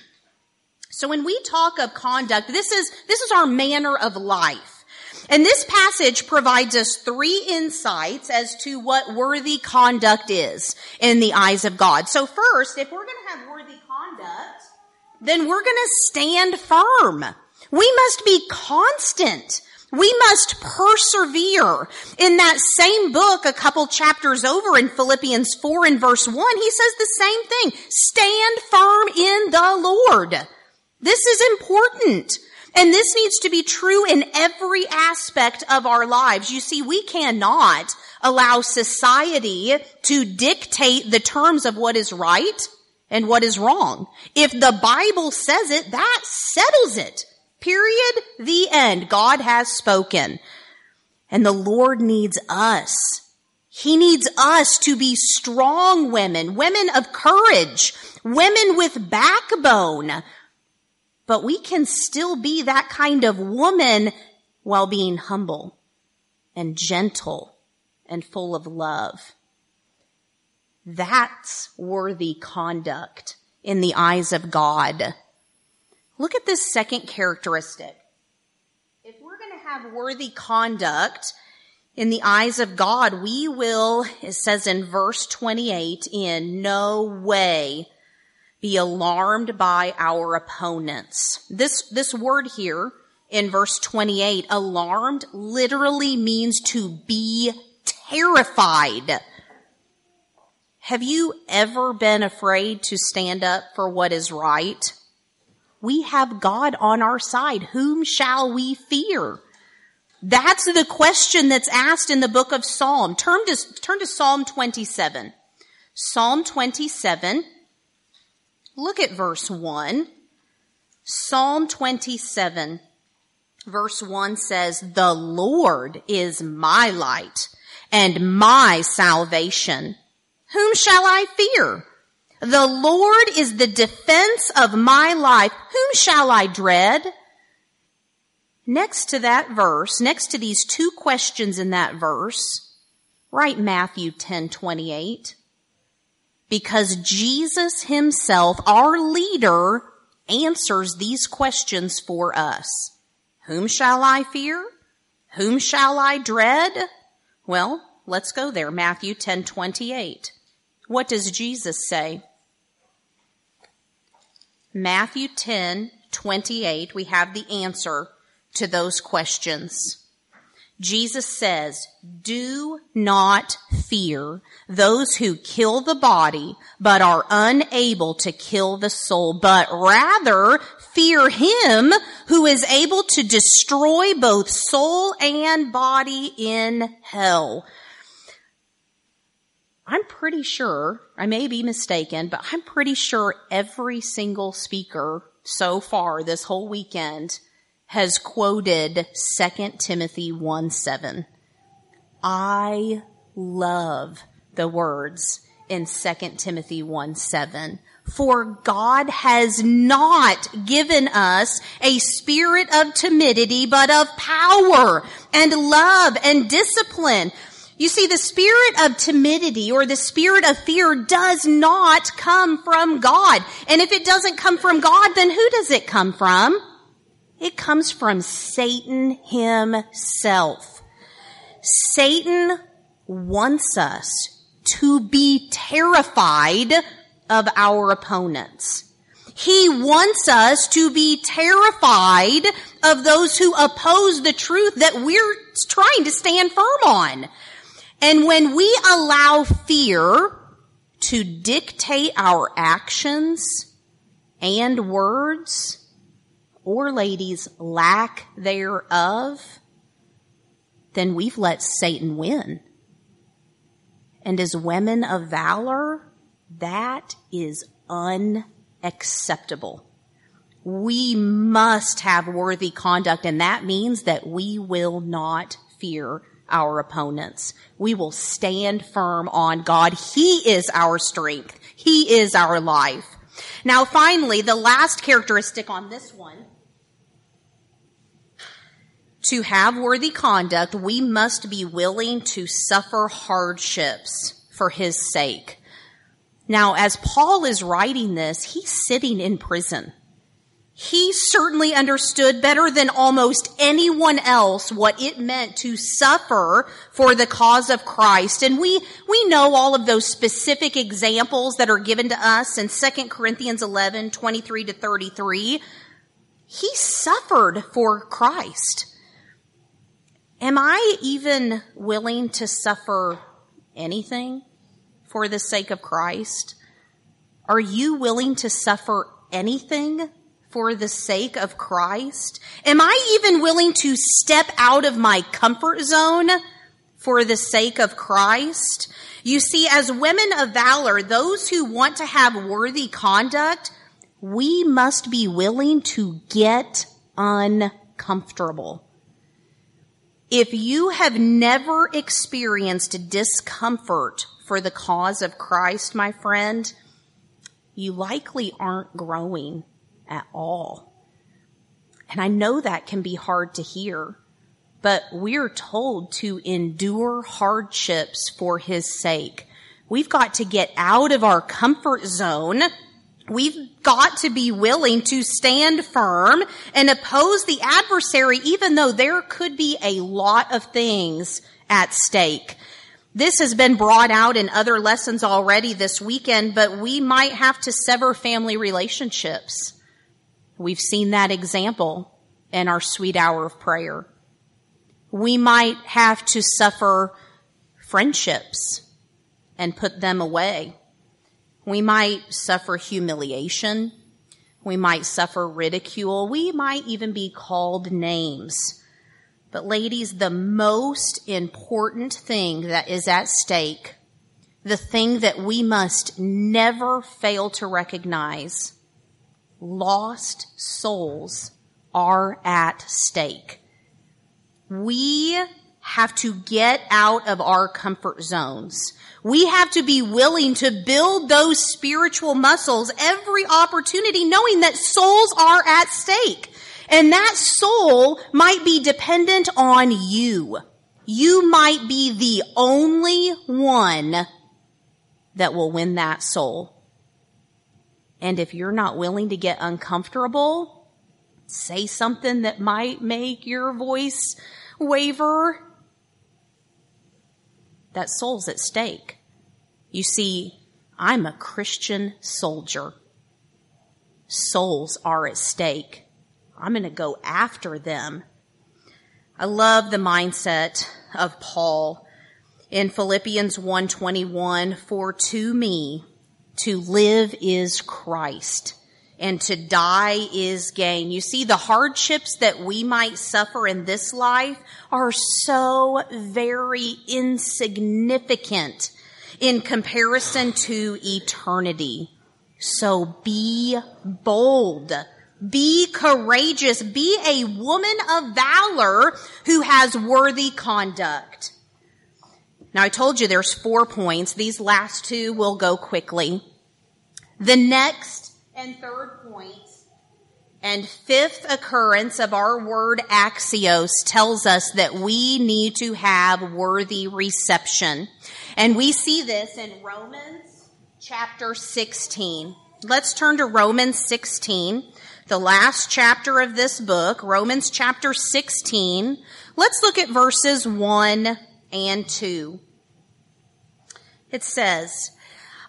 So when we talk of conduct, this is our manner of life. And this passage provides us 3 insights as to what worthy conduct is in the eyes of God. So first, if we're going to have worthy conduct, then we're going to stand firm. We must be constant. We must persevere. In that same book, a couple chapters over in Philippians 4 and verse 1, he says the same thing. Stand firm in the Lord. This is important. And this needs to be true in every aspect of our lives. You see, we cannot allow society to dictate the terms of what is right and what is wrong. If the Bible says it, that settles it. Period. The end. God has spoken. And the Lord needs us. He needs us to be strong women, women of courage, women with backbone. But we can still be that kind of woman while being humble and gentle and full of love. That's worthy conduct in the eyes of God. Look at this second characteristic. If we're going to have worthy conduct in the eyes of God, we will, it says in verse 28, in no way be alarmed by our opponents. This word here in verse 28, alarmed, literally means to be terrified. Have you ever been afraid to stand up for what is right? We have God on our side. Whom shall we fear? That's the question that's asked in the book of Psalm. Turn to Psalm 27. Psalm 27. Look at verse 1. Psalm 27, verse 1 says, the Lord is my light and my salvation. Whom shall I fear? The Lord is the defense of my life. Whom shall I dread? Next to that verse, next to these 2 questions in that verse, write Matthew 10:28. Because Jesus himself, our leader, answers these questions for us. Whom shall I fear? Whom shall I dread? Well, let's go there. Matthew 10:28. What does Jesus say? Matthew 10:28, we have the answer to those questions. Jesus says, do not fear those who kill the body, but are unable to kill the soul, but rather fear him who is able to destroy both soul and body in hell. I'm pretty sure, I may be mistaken, but I'm pretty sure every single speaker so far this whole weekend has quoted 2 Timothy 1:7. I love the words in 2 Timothy 1:7. For God has not given us a spirit of timidity, but of power and love and discipline. You see, the spirit of timidity or the spirit of fear does not come from God. And if it doesn't come from God, then who does it come from? It comes from Satan himself. Satan wants us to be terrified of our opponents. He wants us to be terrified of those who oppose the truth that we're trying to stand firm on. And when we allow fear to dictate our actions and words, or ladies, lack thereof, then we've let Satan win. And as women of valor, that is unacceptable. We must have worthy conduct, and that means that we will not fear our opponents. We will stand firm on God. He is our strength. He is our life. Now, finally, the last characteristic on this one, to have worthy conduct, we must be willing to suffer hardships for his sake. Now, as Paul is writing this, he's sitting in prison. He certainly understood better than almost anyone else what it meant to suffer for the cause of Christ. And we know all of those specific examples that are given to us in 2 Corinthians 11, 23 to 33. He suffered for Christ. Am I even willing to suffer anything for the sake of Christ? Are you willing to suffer anything for the sake of Christ? Am I even willing to step out of my comfort zone for the sake of Christ? You see, as women of valor, those who want to have worthy conduct, we must be willing to get uncomfortable. If you have never experienced discomfort for the cause of Christ, my friend, you likely aren't growing at all. And I know that can be hard to hear, but we're told to endure hardships for his sake. We've got to get out of our comfort zone. We've got to be willing to stand firm and oppose the adversary, even though there could be a lot of things at stake. This has been brought out in other lessons already this weekend, but we might have to sever family relationships. We've seen that example in our sweet hour of prayer. We might have to suffer friendships and put them away. We might suffer humiliation. We might suffer ridicule. We might even be called names. But ladies, the most important thing that is at stake, the thing that we must never fail to recognize, lost souls are at stake. We have to get out of our comfort zones. We have to be willing to build those spiritual muscles every opportunity, knowing that souls are at stake. And that soul might be dependent on you. You might be the only one that will win that soul. And if you're not willing to get uncomfortable, say something that might make your voice waver, that soul's at stake. You see, I'm a Christian soldier. Souls are at stake. I'm going to go after them. I love the mindset of Paul in Philippians 1:21, for to me, to live is Christ, and to die is gain. You see, the hardships that we might suffer in this life are so very insignificant in comparison to eternity. So be bold. Be courageous. Be a woman of valor who has worthy conduct. Now, I told you there's 4 points. These last 2 will go quickly. The next and third point and 5th occurrence of our word axios tells us that we need to have worthy reception. And we see this in Romans chapter 16. Let's turn to Romans 16, the last chapter of this book, Romans chapter 16. Let's look at verses 1 and 2. It says,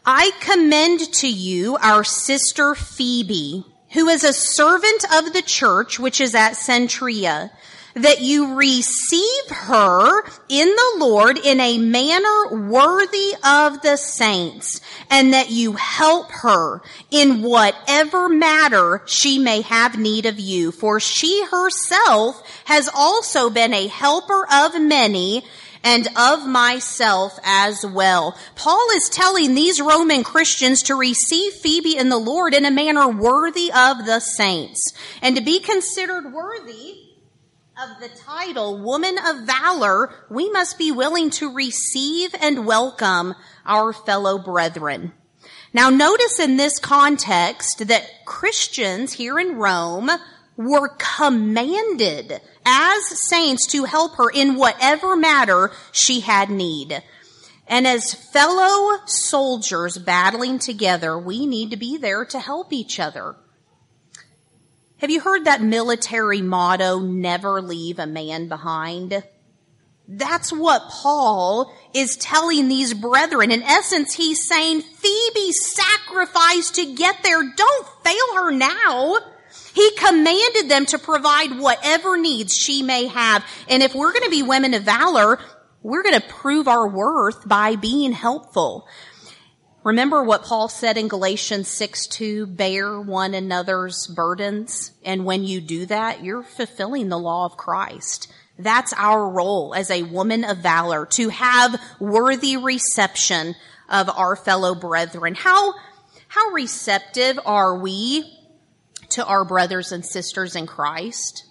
I commend to you our sister Phoebe, who is a servant of the church which is at Cenchrea, that you receive her in the Lord in a manner worthy of the saints, and that you help her in whatever matter she may have need of you. For she herself has also been a helper of many, and of myself as well. Paul is telling these Roman Christians to receive Phoebe in the Lord in a manner worthy of the saints. And to be considered worthy of the title Woman of Valor, we must be willing to receive and welcome our fellow brethren. Now notice in this context that Christians here in Rome were commanded as saints to help her in whatever matter she had need. And as fellow soldiers battling together, we need to be there to help each other. Have you heard that military motto, never leave a man behind? That's what Paul is telling these brethren. In essence, he's saying, Phoebe sacrificed to get there. Don't fail her now. He commanded them to provide whatever needs she may have. And if we're going to be women of valor, we're going to prove our worth by being helpful. Remember what Paul said in Galatians 6:2, bear one another's burdens. And when you do that, you're fulfilling the law of Christ. That's our role as a woman of valor, to have worthy reception of our fellow brethren. How receptive are we to our brothers and sisters in Christ?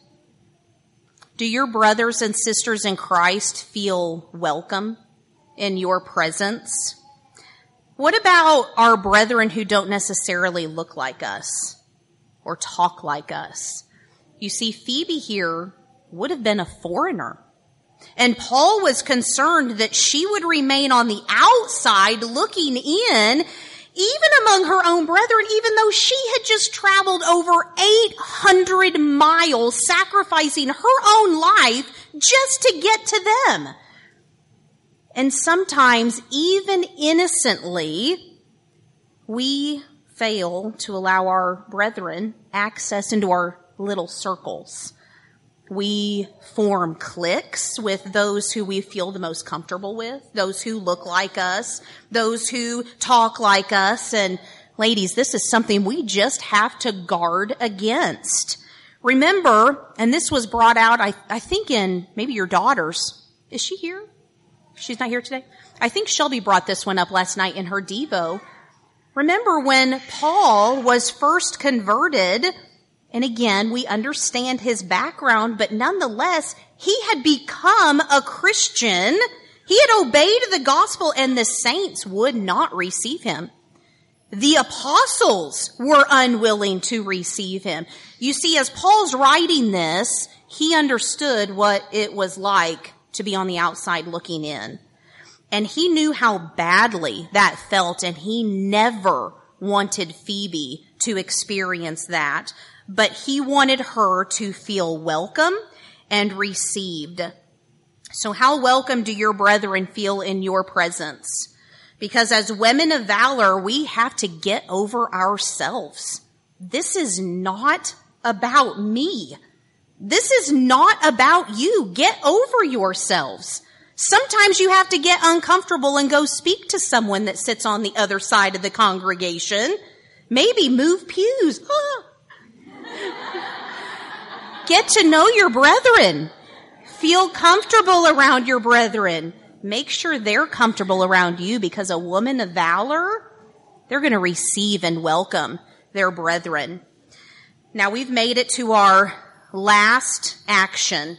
Do your brothers and sisters in Christ feel welcome in your presence? What about our brethren who don't necessarily look like us or talk like us? You see, Phoebe here would have been a foreigner. And Paul was concerned that she would remain on the outside looking in, even among her own brethren, even though she had just traveled over 800 miles, sacrificing her own life just to get to them. And sometimes, even innocently, we fail to allow our brethren access into our little circles. We form cliques with those who we feel the most comfortable with, those who look like us, those who talk like us. And ladies, this is something we just have to guard against. Remember, and this was brought out, I think in maybe your daughter's. Is she here? She's not here today? I think Shelby brought this one up last night in her Devo. Remember when Paul was first converted, and again, we understand his background, but nonetheless, he had become a Christian. He had obeyed the gospel, and the saints would not receive him. The apostles were unwilling to receive him. You see, as Paul's writing this, he understood what it was like to be on the outside looking in. And he knew how badly that felt, and he never wanted Phoebe to experience that. But he wanted her to feel welcome and received. So how welcome do your brethren feel in your presence? Because as women of valor, we have to get over ourselves. This is not about me. This is not about you. Get over yourselves. Sometimes you have to get uncomfortable and go speak to someone that sits on the other side of the congregation. Maybe move pews. Get to know your brethren. Feel comfortable around your brethren. Make sure they're comfortable around you, because a woman of valor, they're going to receive and welcome their brethren. Now we've made it to our last action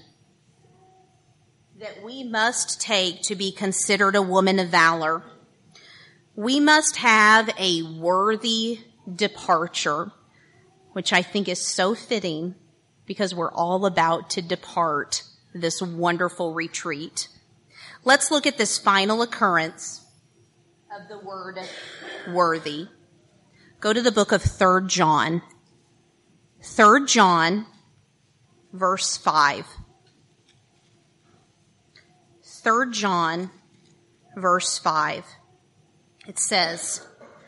that we must take to be considered a woman of valor. We must have a worthy departure, which I think is so fitting because we're all about to depart this wonderful retreat. Let's look at this final occurrence of the word worthy. Go to the book of 3 John. 3 John, verse 5. 3 John, verse 5. It says,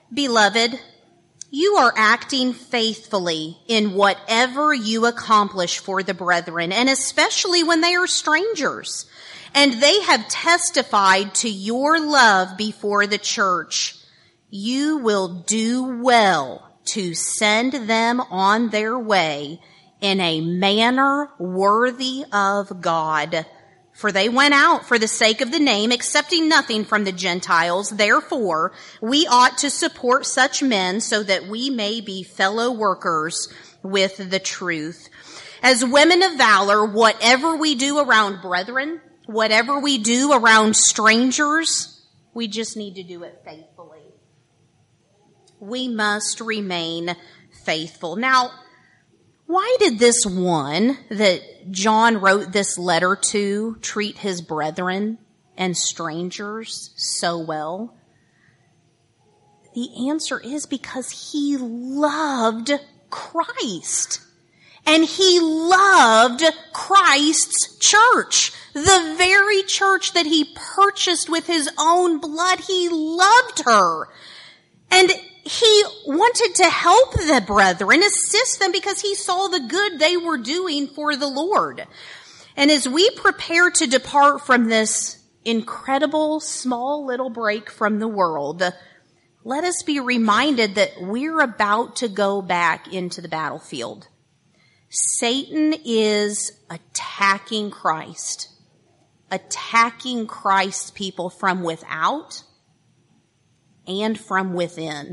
Beloved, you are acting faithfully in whatever you accomplish for the brethren, and especially when they are strangers, and they have testified to your love before the church. You will do well to send them on their way in a manner worthy of God. For they went out for the sake of the name, accepting nothing from the Gentiles. Therefore, we ought to support such men so that we may be fellow workers with the truth. As women of valor, whatever we do around brethren, whatever we do around strangers, we just need to do it faithfully. We must remain faithful. Now, why did this one that John wrote this letter to treat his brethren and strangers so well? The answer is because he loved Christ. And he loved Christ's church. The very church that he purchased with his own blood. He loved her. And he wanted to help the brethren, assist them, because he saw the good they were doing for the Lord. And as we prepare to depart from this incredible small little break from the world, let us be reminded that we're about to go back into the battlefield. Satan is attacking Christ's people from without and from within.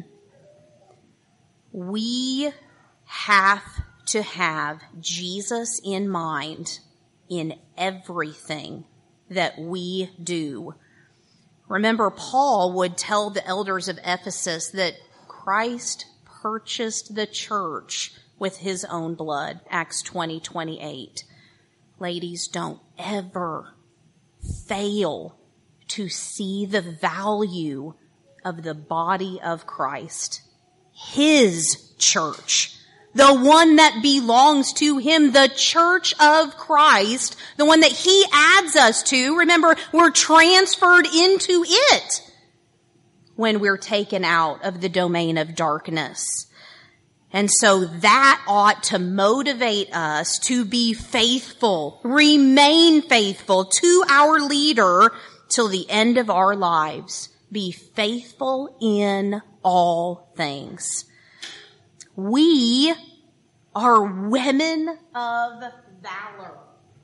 We have to have Jesus in mind in everything that we do. Remember, Paul would tell the elders of Ephesus that Christ purchased the church with his own blood. Acts 20:28. Ladies, don't ever fail to see the value of the body of Christ. His church, the one that belongs to him, the church of Christ, the one that he adds us to. Remember, we're transferred into it when we're taken out of the domain of darkness. And so that ought to motivate us to be faithful, remain faithful to our leader till the end of our lives. Be faithful in all things. We are women of valor.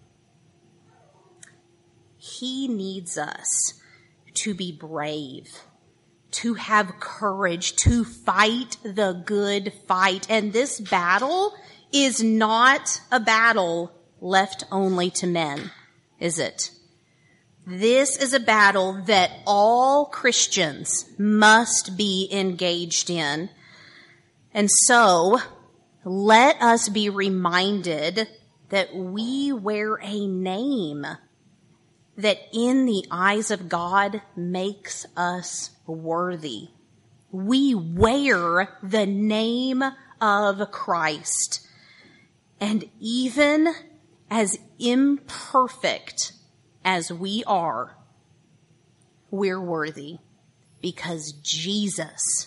He needs us to be brave, to have courage, to fight the good fight. And this battle is not a battle left only to men, is it? This is a battle that all Christians must be engaged in. And so, let us be reminded that we wear a name that in the eyes of God makes us worthy. We wear the name of Christ. And even as imperfect as we are, we're worthy because Jesus,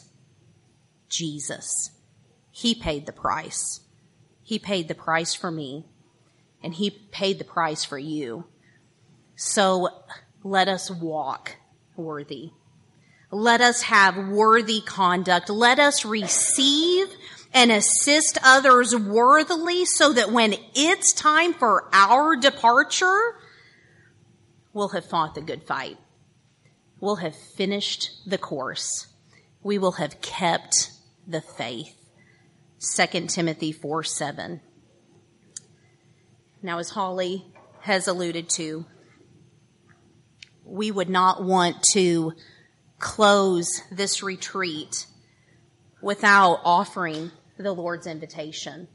he paid the price. He paid the price for me, and he paid the price for you. So let us walk worthy. Let us have worthy conduct. Let us receive and assist others worthily so that when it's time for our departure, we'll have fought the good fight. We'll have finished the course. We will have kept the faith. 2 Timothy 4:7. Now, as Holly has alluded to, we would not want to close this retreat without offering the Lord's invitation.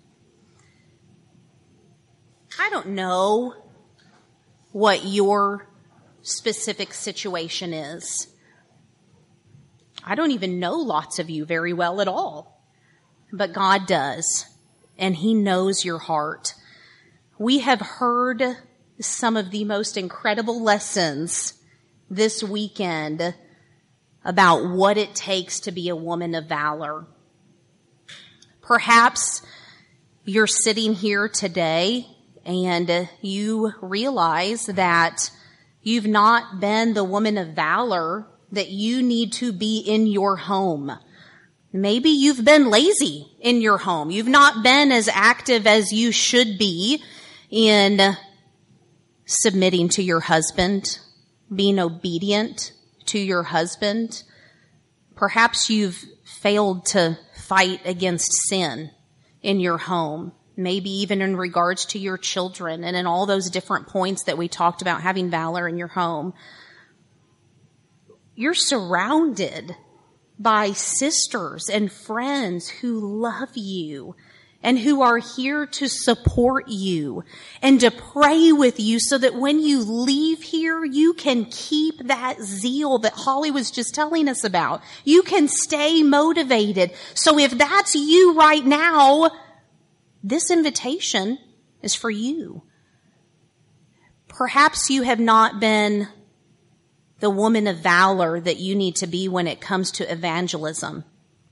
I don't know what your specific situation is. I don't even know lots of you very well at all, but God does, and he knows your heart. We have heard some of the most incredible lessons this weekend about what it takes to be a woman of valor. Perhaps you're sitting here today and you realize that you've not been the woman of valor that you need to be in your home. Maybe you've been lazy in your home. You've not been as active as you should be in submitting to your husband, being obedient to your husband. Perhaps you've failed to fight against sin in your home, maybe even in regards to your children and in all those different points that we talked about having valor in your home. You're surrounded by sisters and friends who love you and who are here to support you and to pray with you so that when you leave here, you can keep that zeal that Holly was just telling us about. You can stay motivated. So if that's you right now, this invitation is for you. Perhaps you have not been the woman of valor that you need to be when it comes to evangelism.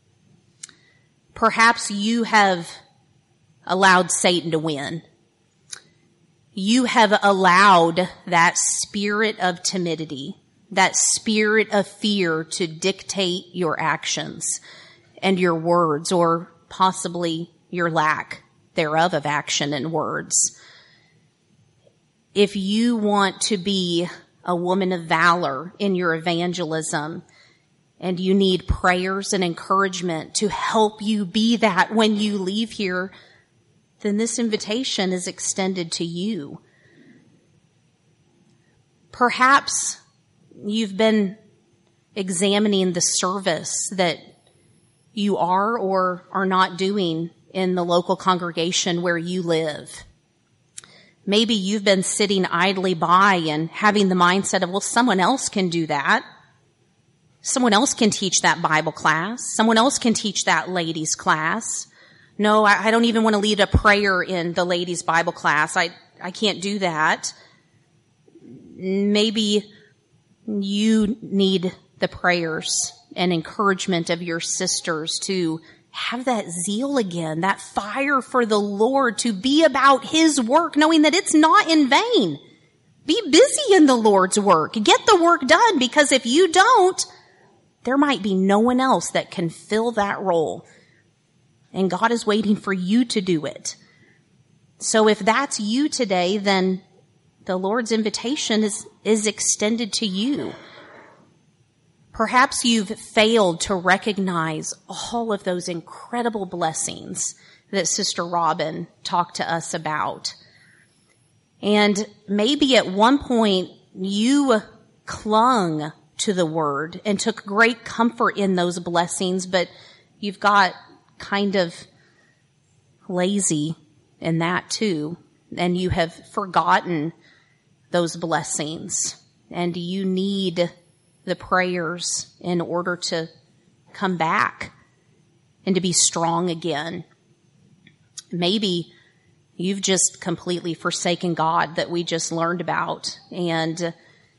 Perhaps you have allowed Satan to win. You have allowed that spirit of timidity, that spirit of fear to dictate your actions and your words, or possibly your lack thereof of action and words. If you want to be a woman of valor in your evangelism, and you need prayers and encouragement to help you be that when you leave here, then this invitation is extended to you. Perhaps you've been examining the service that you are or are not doing in the local congregation where you live. Maybe you've been sitting idly by and having the mindset of, well, someone else can do that. Someone else can teach that Bible class. Someone else can teach that ladies class. No, I don't even want to lead a prayer in the ladies Bible class. I can't do that. Maybe you need the prayers and encouragement of your sisters to have that zeal again, that fire for the Lord, to be about His work, knowing that it's not in vain. Be busy in the Lord's work. Get the work done, because if you don't, there might be no one else that can fill that role. And God is waiting for you to do it. So if that's you today, then the Lord's invitation is extended to you. Perhaps you've failed to recognize all of those incredible blessings that Sister Robin talked to us about. And maybe at one point you clung to the word and took great comfort in those blessings, but you've got kind of lazy in that too, and you have forgotten those blessings, and you need the prayers in order to come back and to be strong again. Maybe you've just completely forsaken God that we just learned about, and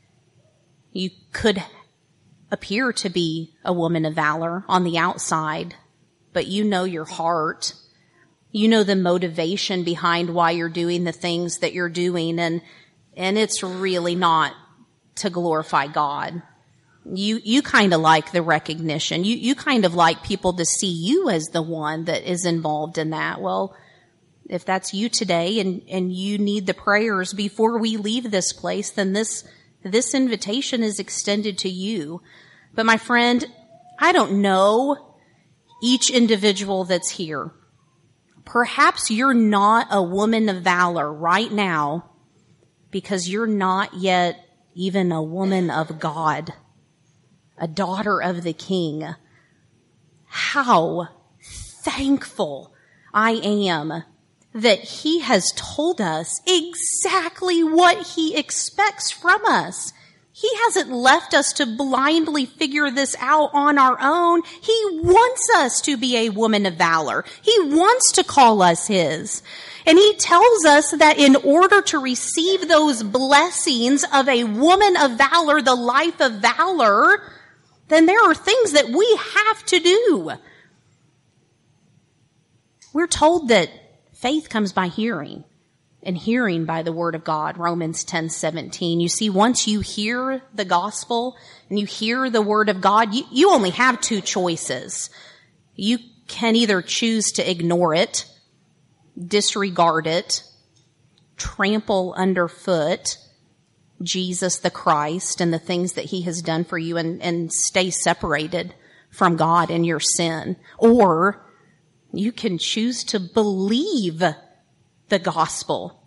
you could appear to be a woman of valor on the outside, but you know your heart. You know the motivation behind why you're doing the things that you're doing, and it's really not to glorify God. You kind of like the recognition. You kind of like people to see you as the one that is involved in that. Well, if that's you today and you need the prayers before we leave this place, then this invitation is extended to you. But my friend, I don't know each individual that's here. Perhaps you're not a woman of valor right now because you're not yet even a woman of God, a daughter of the King. How thankful I am that He has told us exactly what He expects from us. He hasn't left us to blindly figure this out on our own. He wants us to be a woman of valor. He wants to call us His. And He tells us that in order to receive those blessings of a woman of valor, the life of valor, then there are things that we have to do. We're told that faith comes by hearing, and hearing by the word of God, Romans 10:17. You see, once you hear the gospel and you hear the word of God, you only have two choices. You can either choose to ignore it, disregard it, trample underfoot Jesus the Christ and the things that he has done for you, and stay separated from God in your sin. Or you can choose to believe the gospel.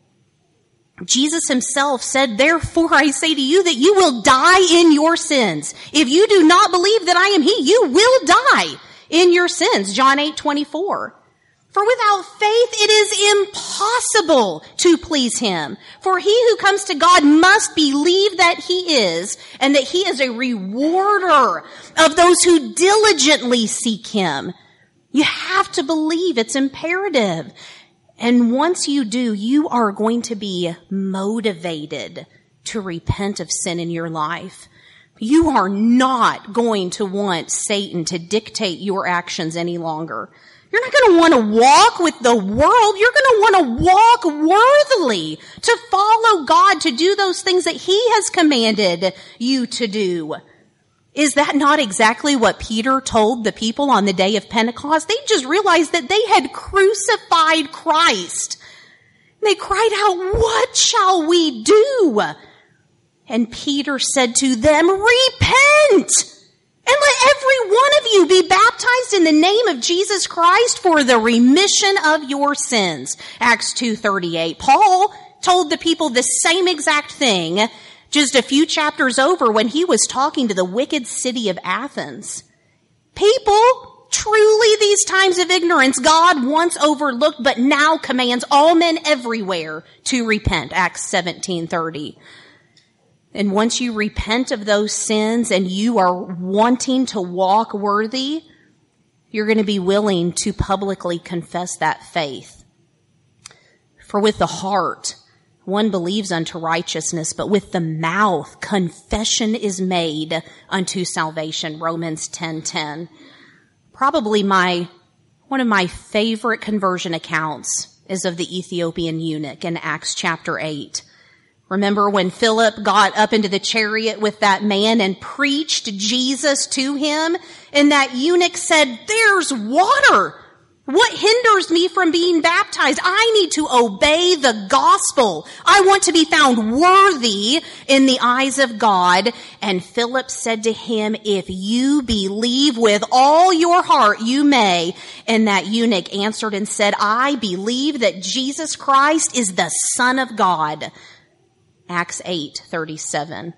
Jesus himself said, "Therefore I say to you that you will die in your sins. If you do not believe that I am he, you will die in your sins." John 8:24. For without faith it is impossible to please him. For he who comes to God must believe that he is, and that he is a rewarder of those who diligently seek him. You have to believe. It's imperative. And once you do, you are going to be motivated to repent of sin in your life. You are not going to want Satan to dictate your actions any longer. You're not going to want to walk with the world. You're going to want to walk worthily, to follow God, to do those things that he has commanded you to do. Is that not exactly what Peter told the people on the day of Pentecost? They just realized that they had crucified Christ. They cried out, "What shall we do?" And Peter said to them, "Repent! And let every one of you be baptized in the name of Jesus Christ for the remission of your sins." Acts 2:38. Paul told the people the same exact thing just a few chapters over when he was talking to the wicked city of Athens. People, truly these times of ignorance God once overlooked, but now commands all men everywhere to repent. Acts 17:30. And once you repent of those sins and you are wanting to walk worthy, you're going to be willing to publicly confess that faith. For with the heart, one believes unto righteousness, but with the mouth, confession is made unto salvation. Romans 10:10. Probably one of my favorite conversion accounts is of the Ethiopian eunuch in Acts chapter 8. Remember when Philip got up into the chariot with that man and preached Jesus to him? And that eunuch said, "There's water. What hinders me from being baptized? I need to obey the gospel. I want to be found worthy in the eyes of God." And Philip said to him, "If you believe with all your heart, you may." And that eunuch answered and said, "I believe that Jesus Christ is the Son of God." Acts 8:37.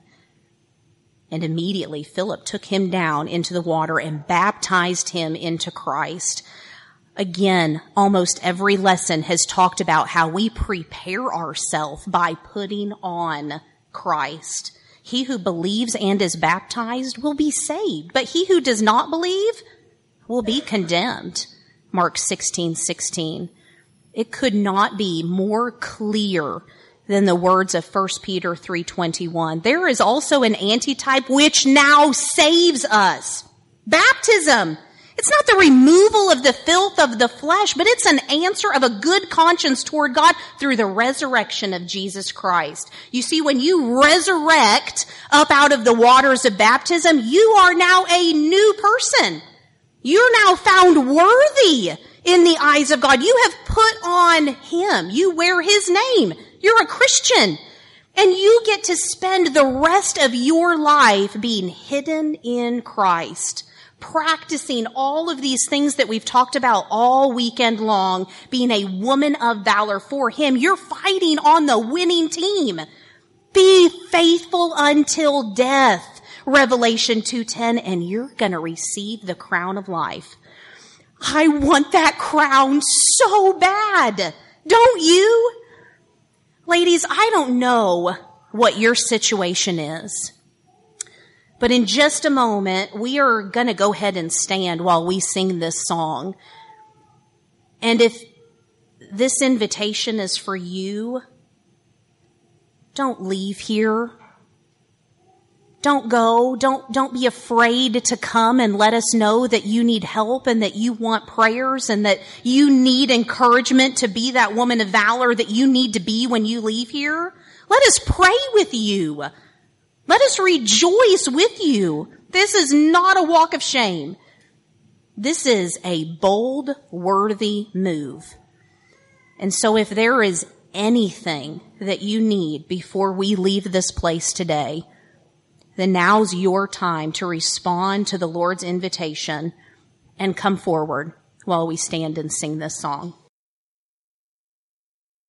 And immediately Philip took him down into the water and baptized him into Christ. Again, almost every lesson has talked about how we prepare ourselves by putting on Christ. He who believes and is baptized will be saved, but he who does not believe will be condemned. Mark 16:16. It could not be more clear than the words of 1 Peter 3:21. There is also an antitype which now saves us. Baptism. It's not the removal of the filth of the flesh, but it's an answer of a good conscience toward God through the resurrection of Jesus Christ. You see, when you resurrect up out of the waters of baptism, you are now a new person. You're now found worthy in the eyes of God. You have put on him. You wear his name. You're a Christian. And you get to spend the rest of your life being hidden in Christ, practicing all of these things that we've talked about all weekend long, being a woman of valor for him. You're fighting on the winning team. Be faithful until death, Revelation 2:10, and you're going to receive the crown of life. I want that crown so bad. Don't you? Ladies, I don't know what your situation is, but in just a moment, we are going to go ahead and stand while we sing this song. And if this invitation is for you, don't leave here. Don't go. Don't be afraid to come and let us know that you need help and that you want prayers and that you need encouragement to be that woman of valor that you need to be when you leave here. Let us pray with you. Let us rejoice with you. This is not a walk of shame. This is a bold, worthy move. And so if there is anything that you need before we leave this place today, then now's your time to respond to the Lord's invitation and come forward while we stand and sing this song.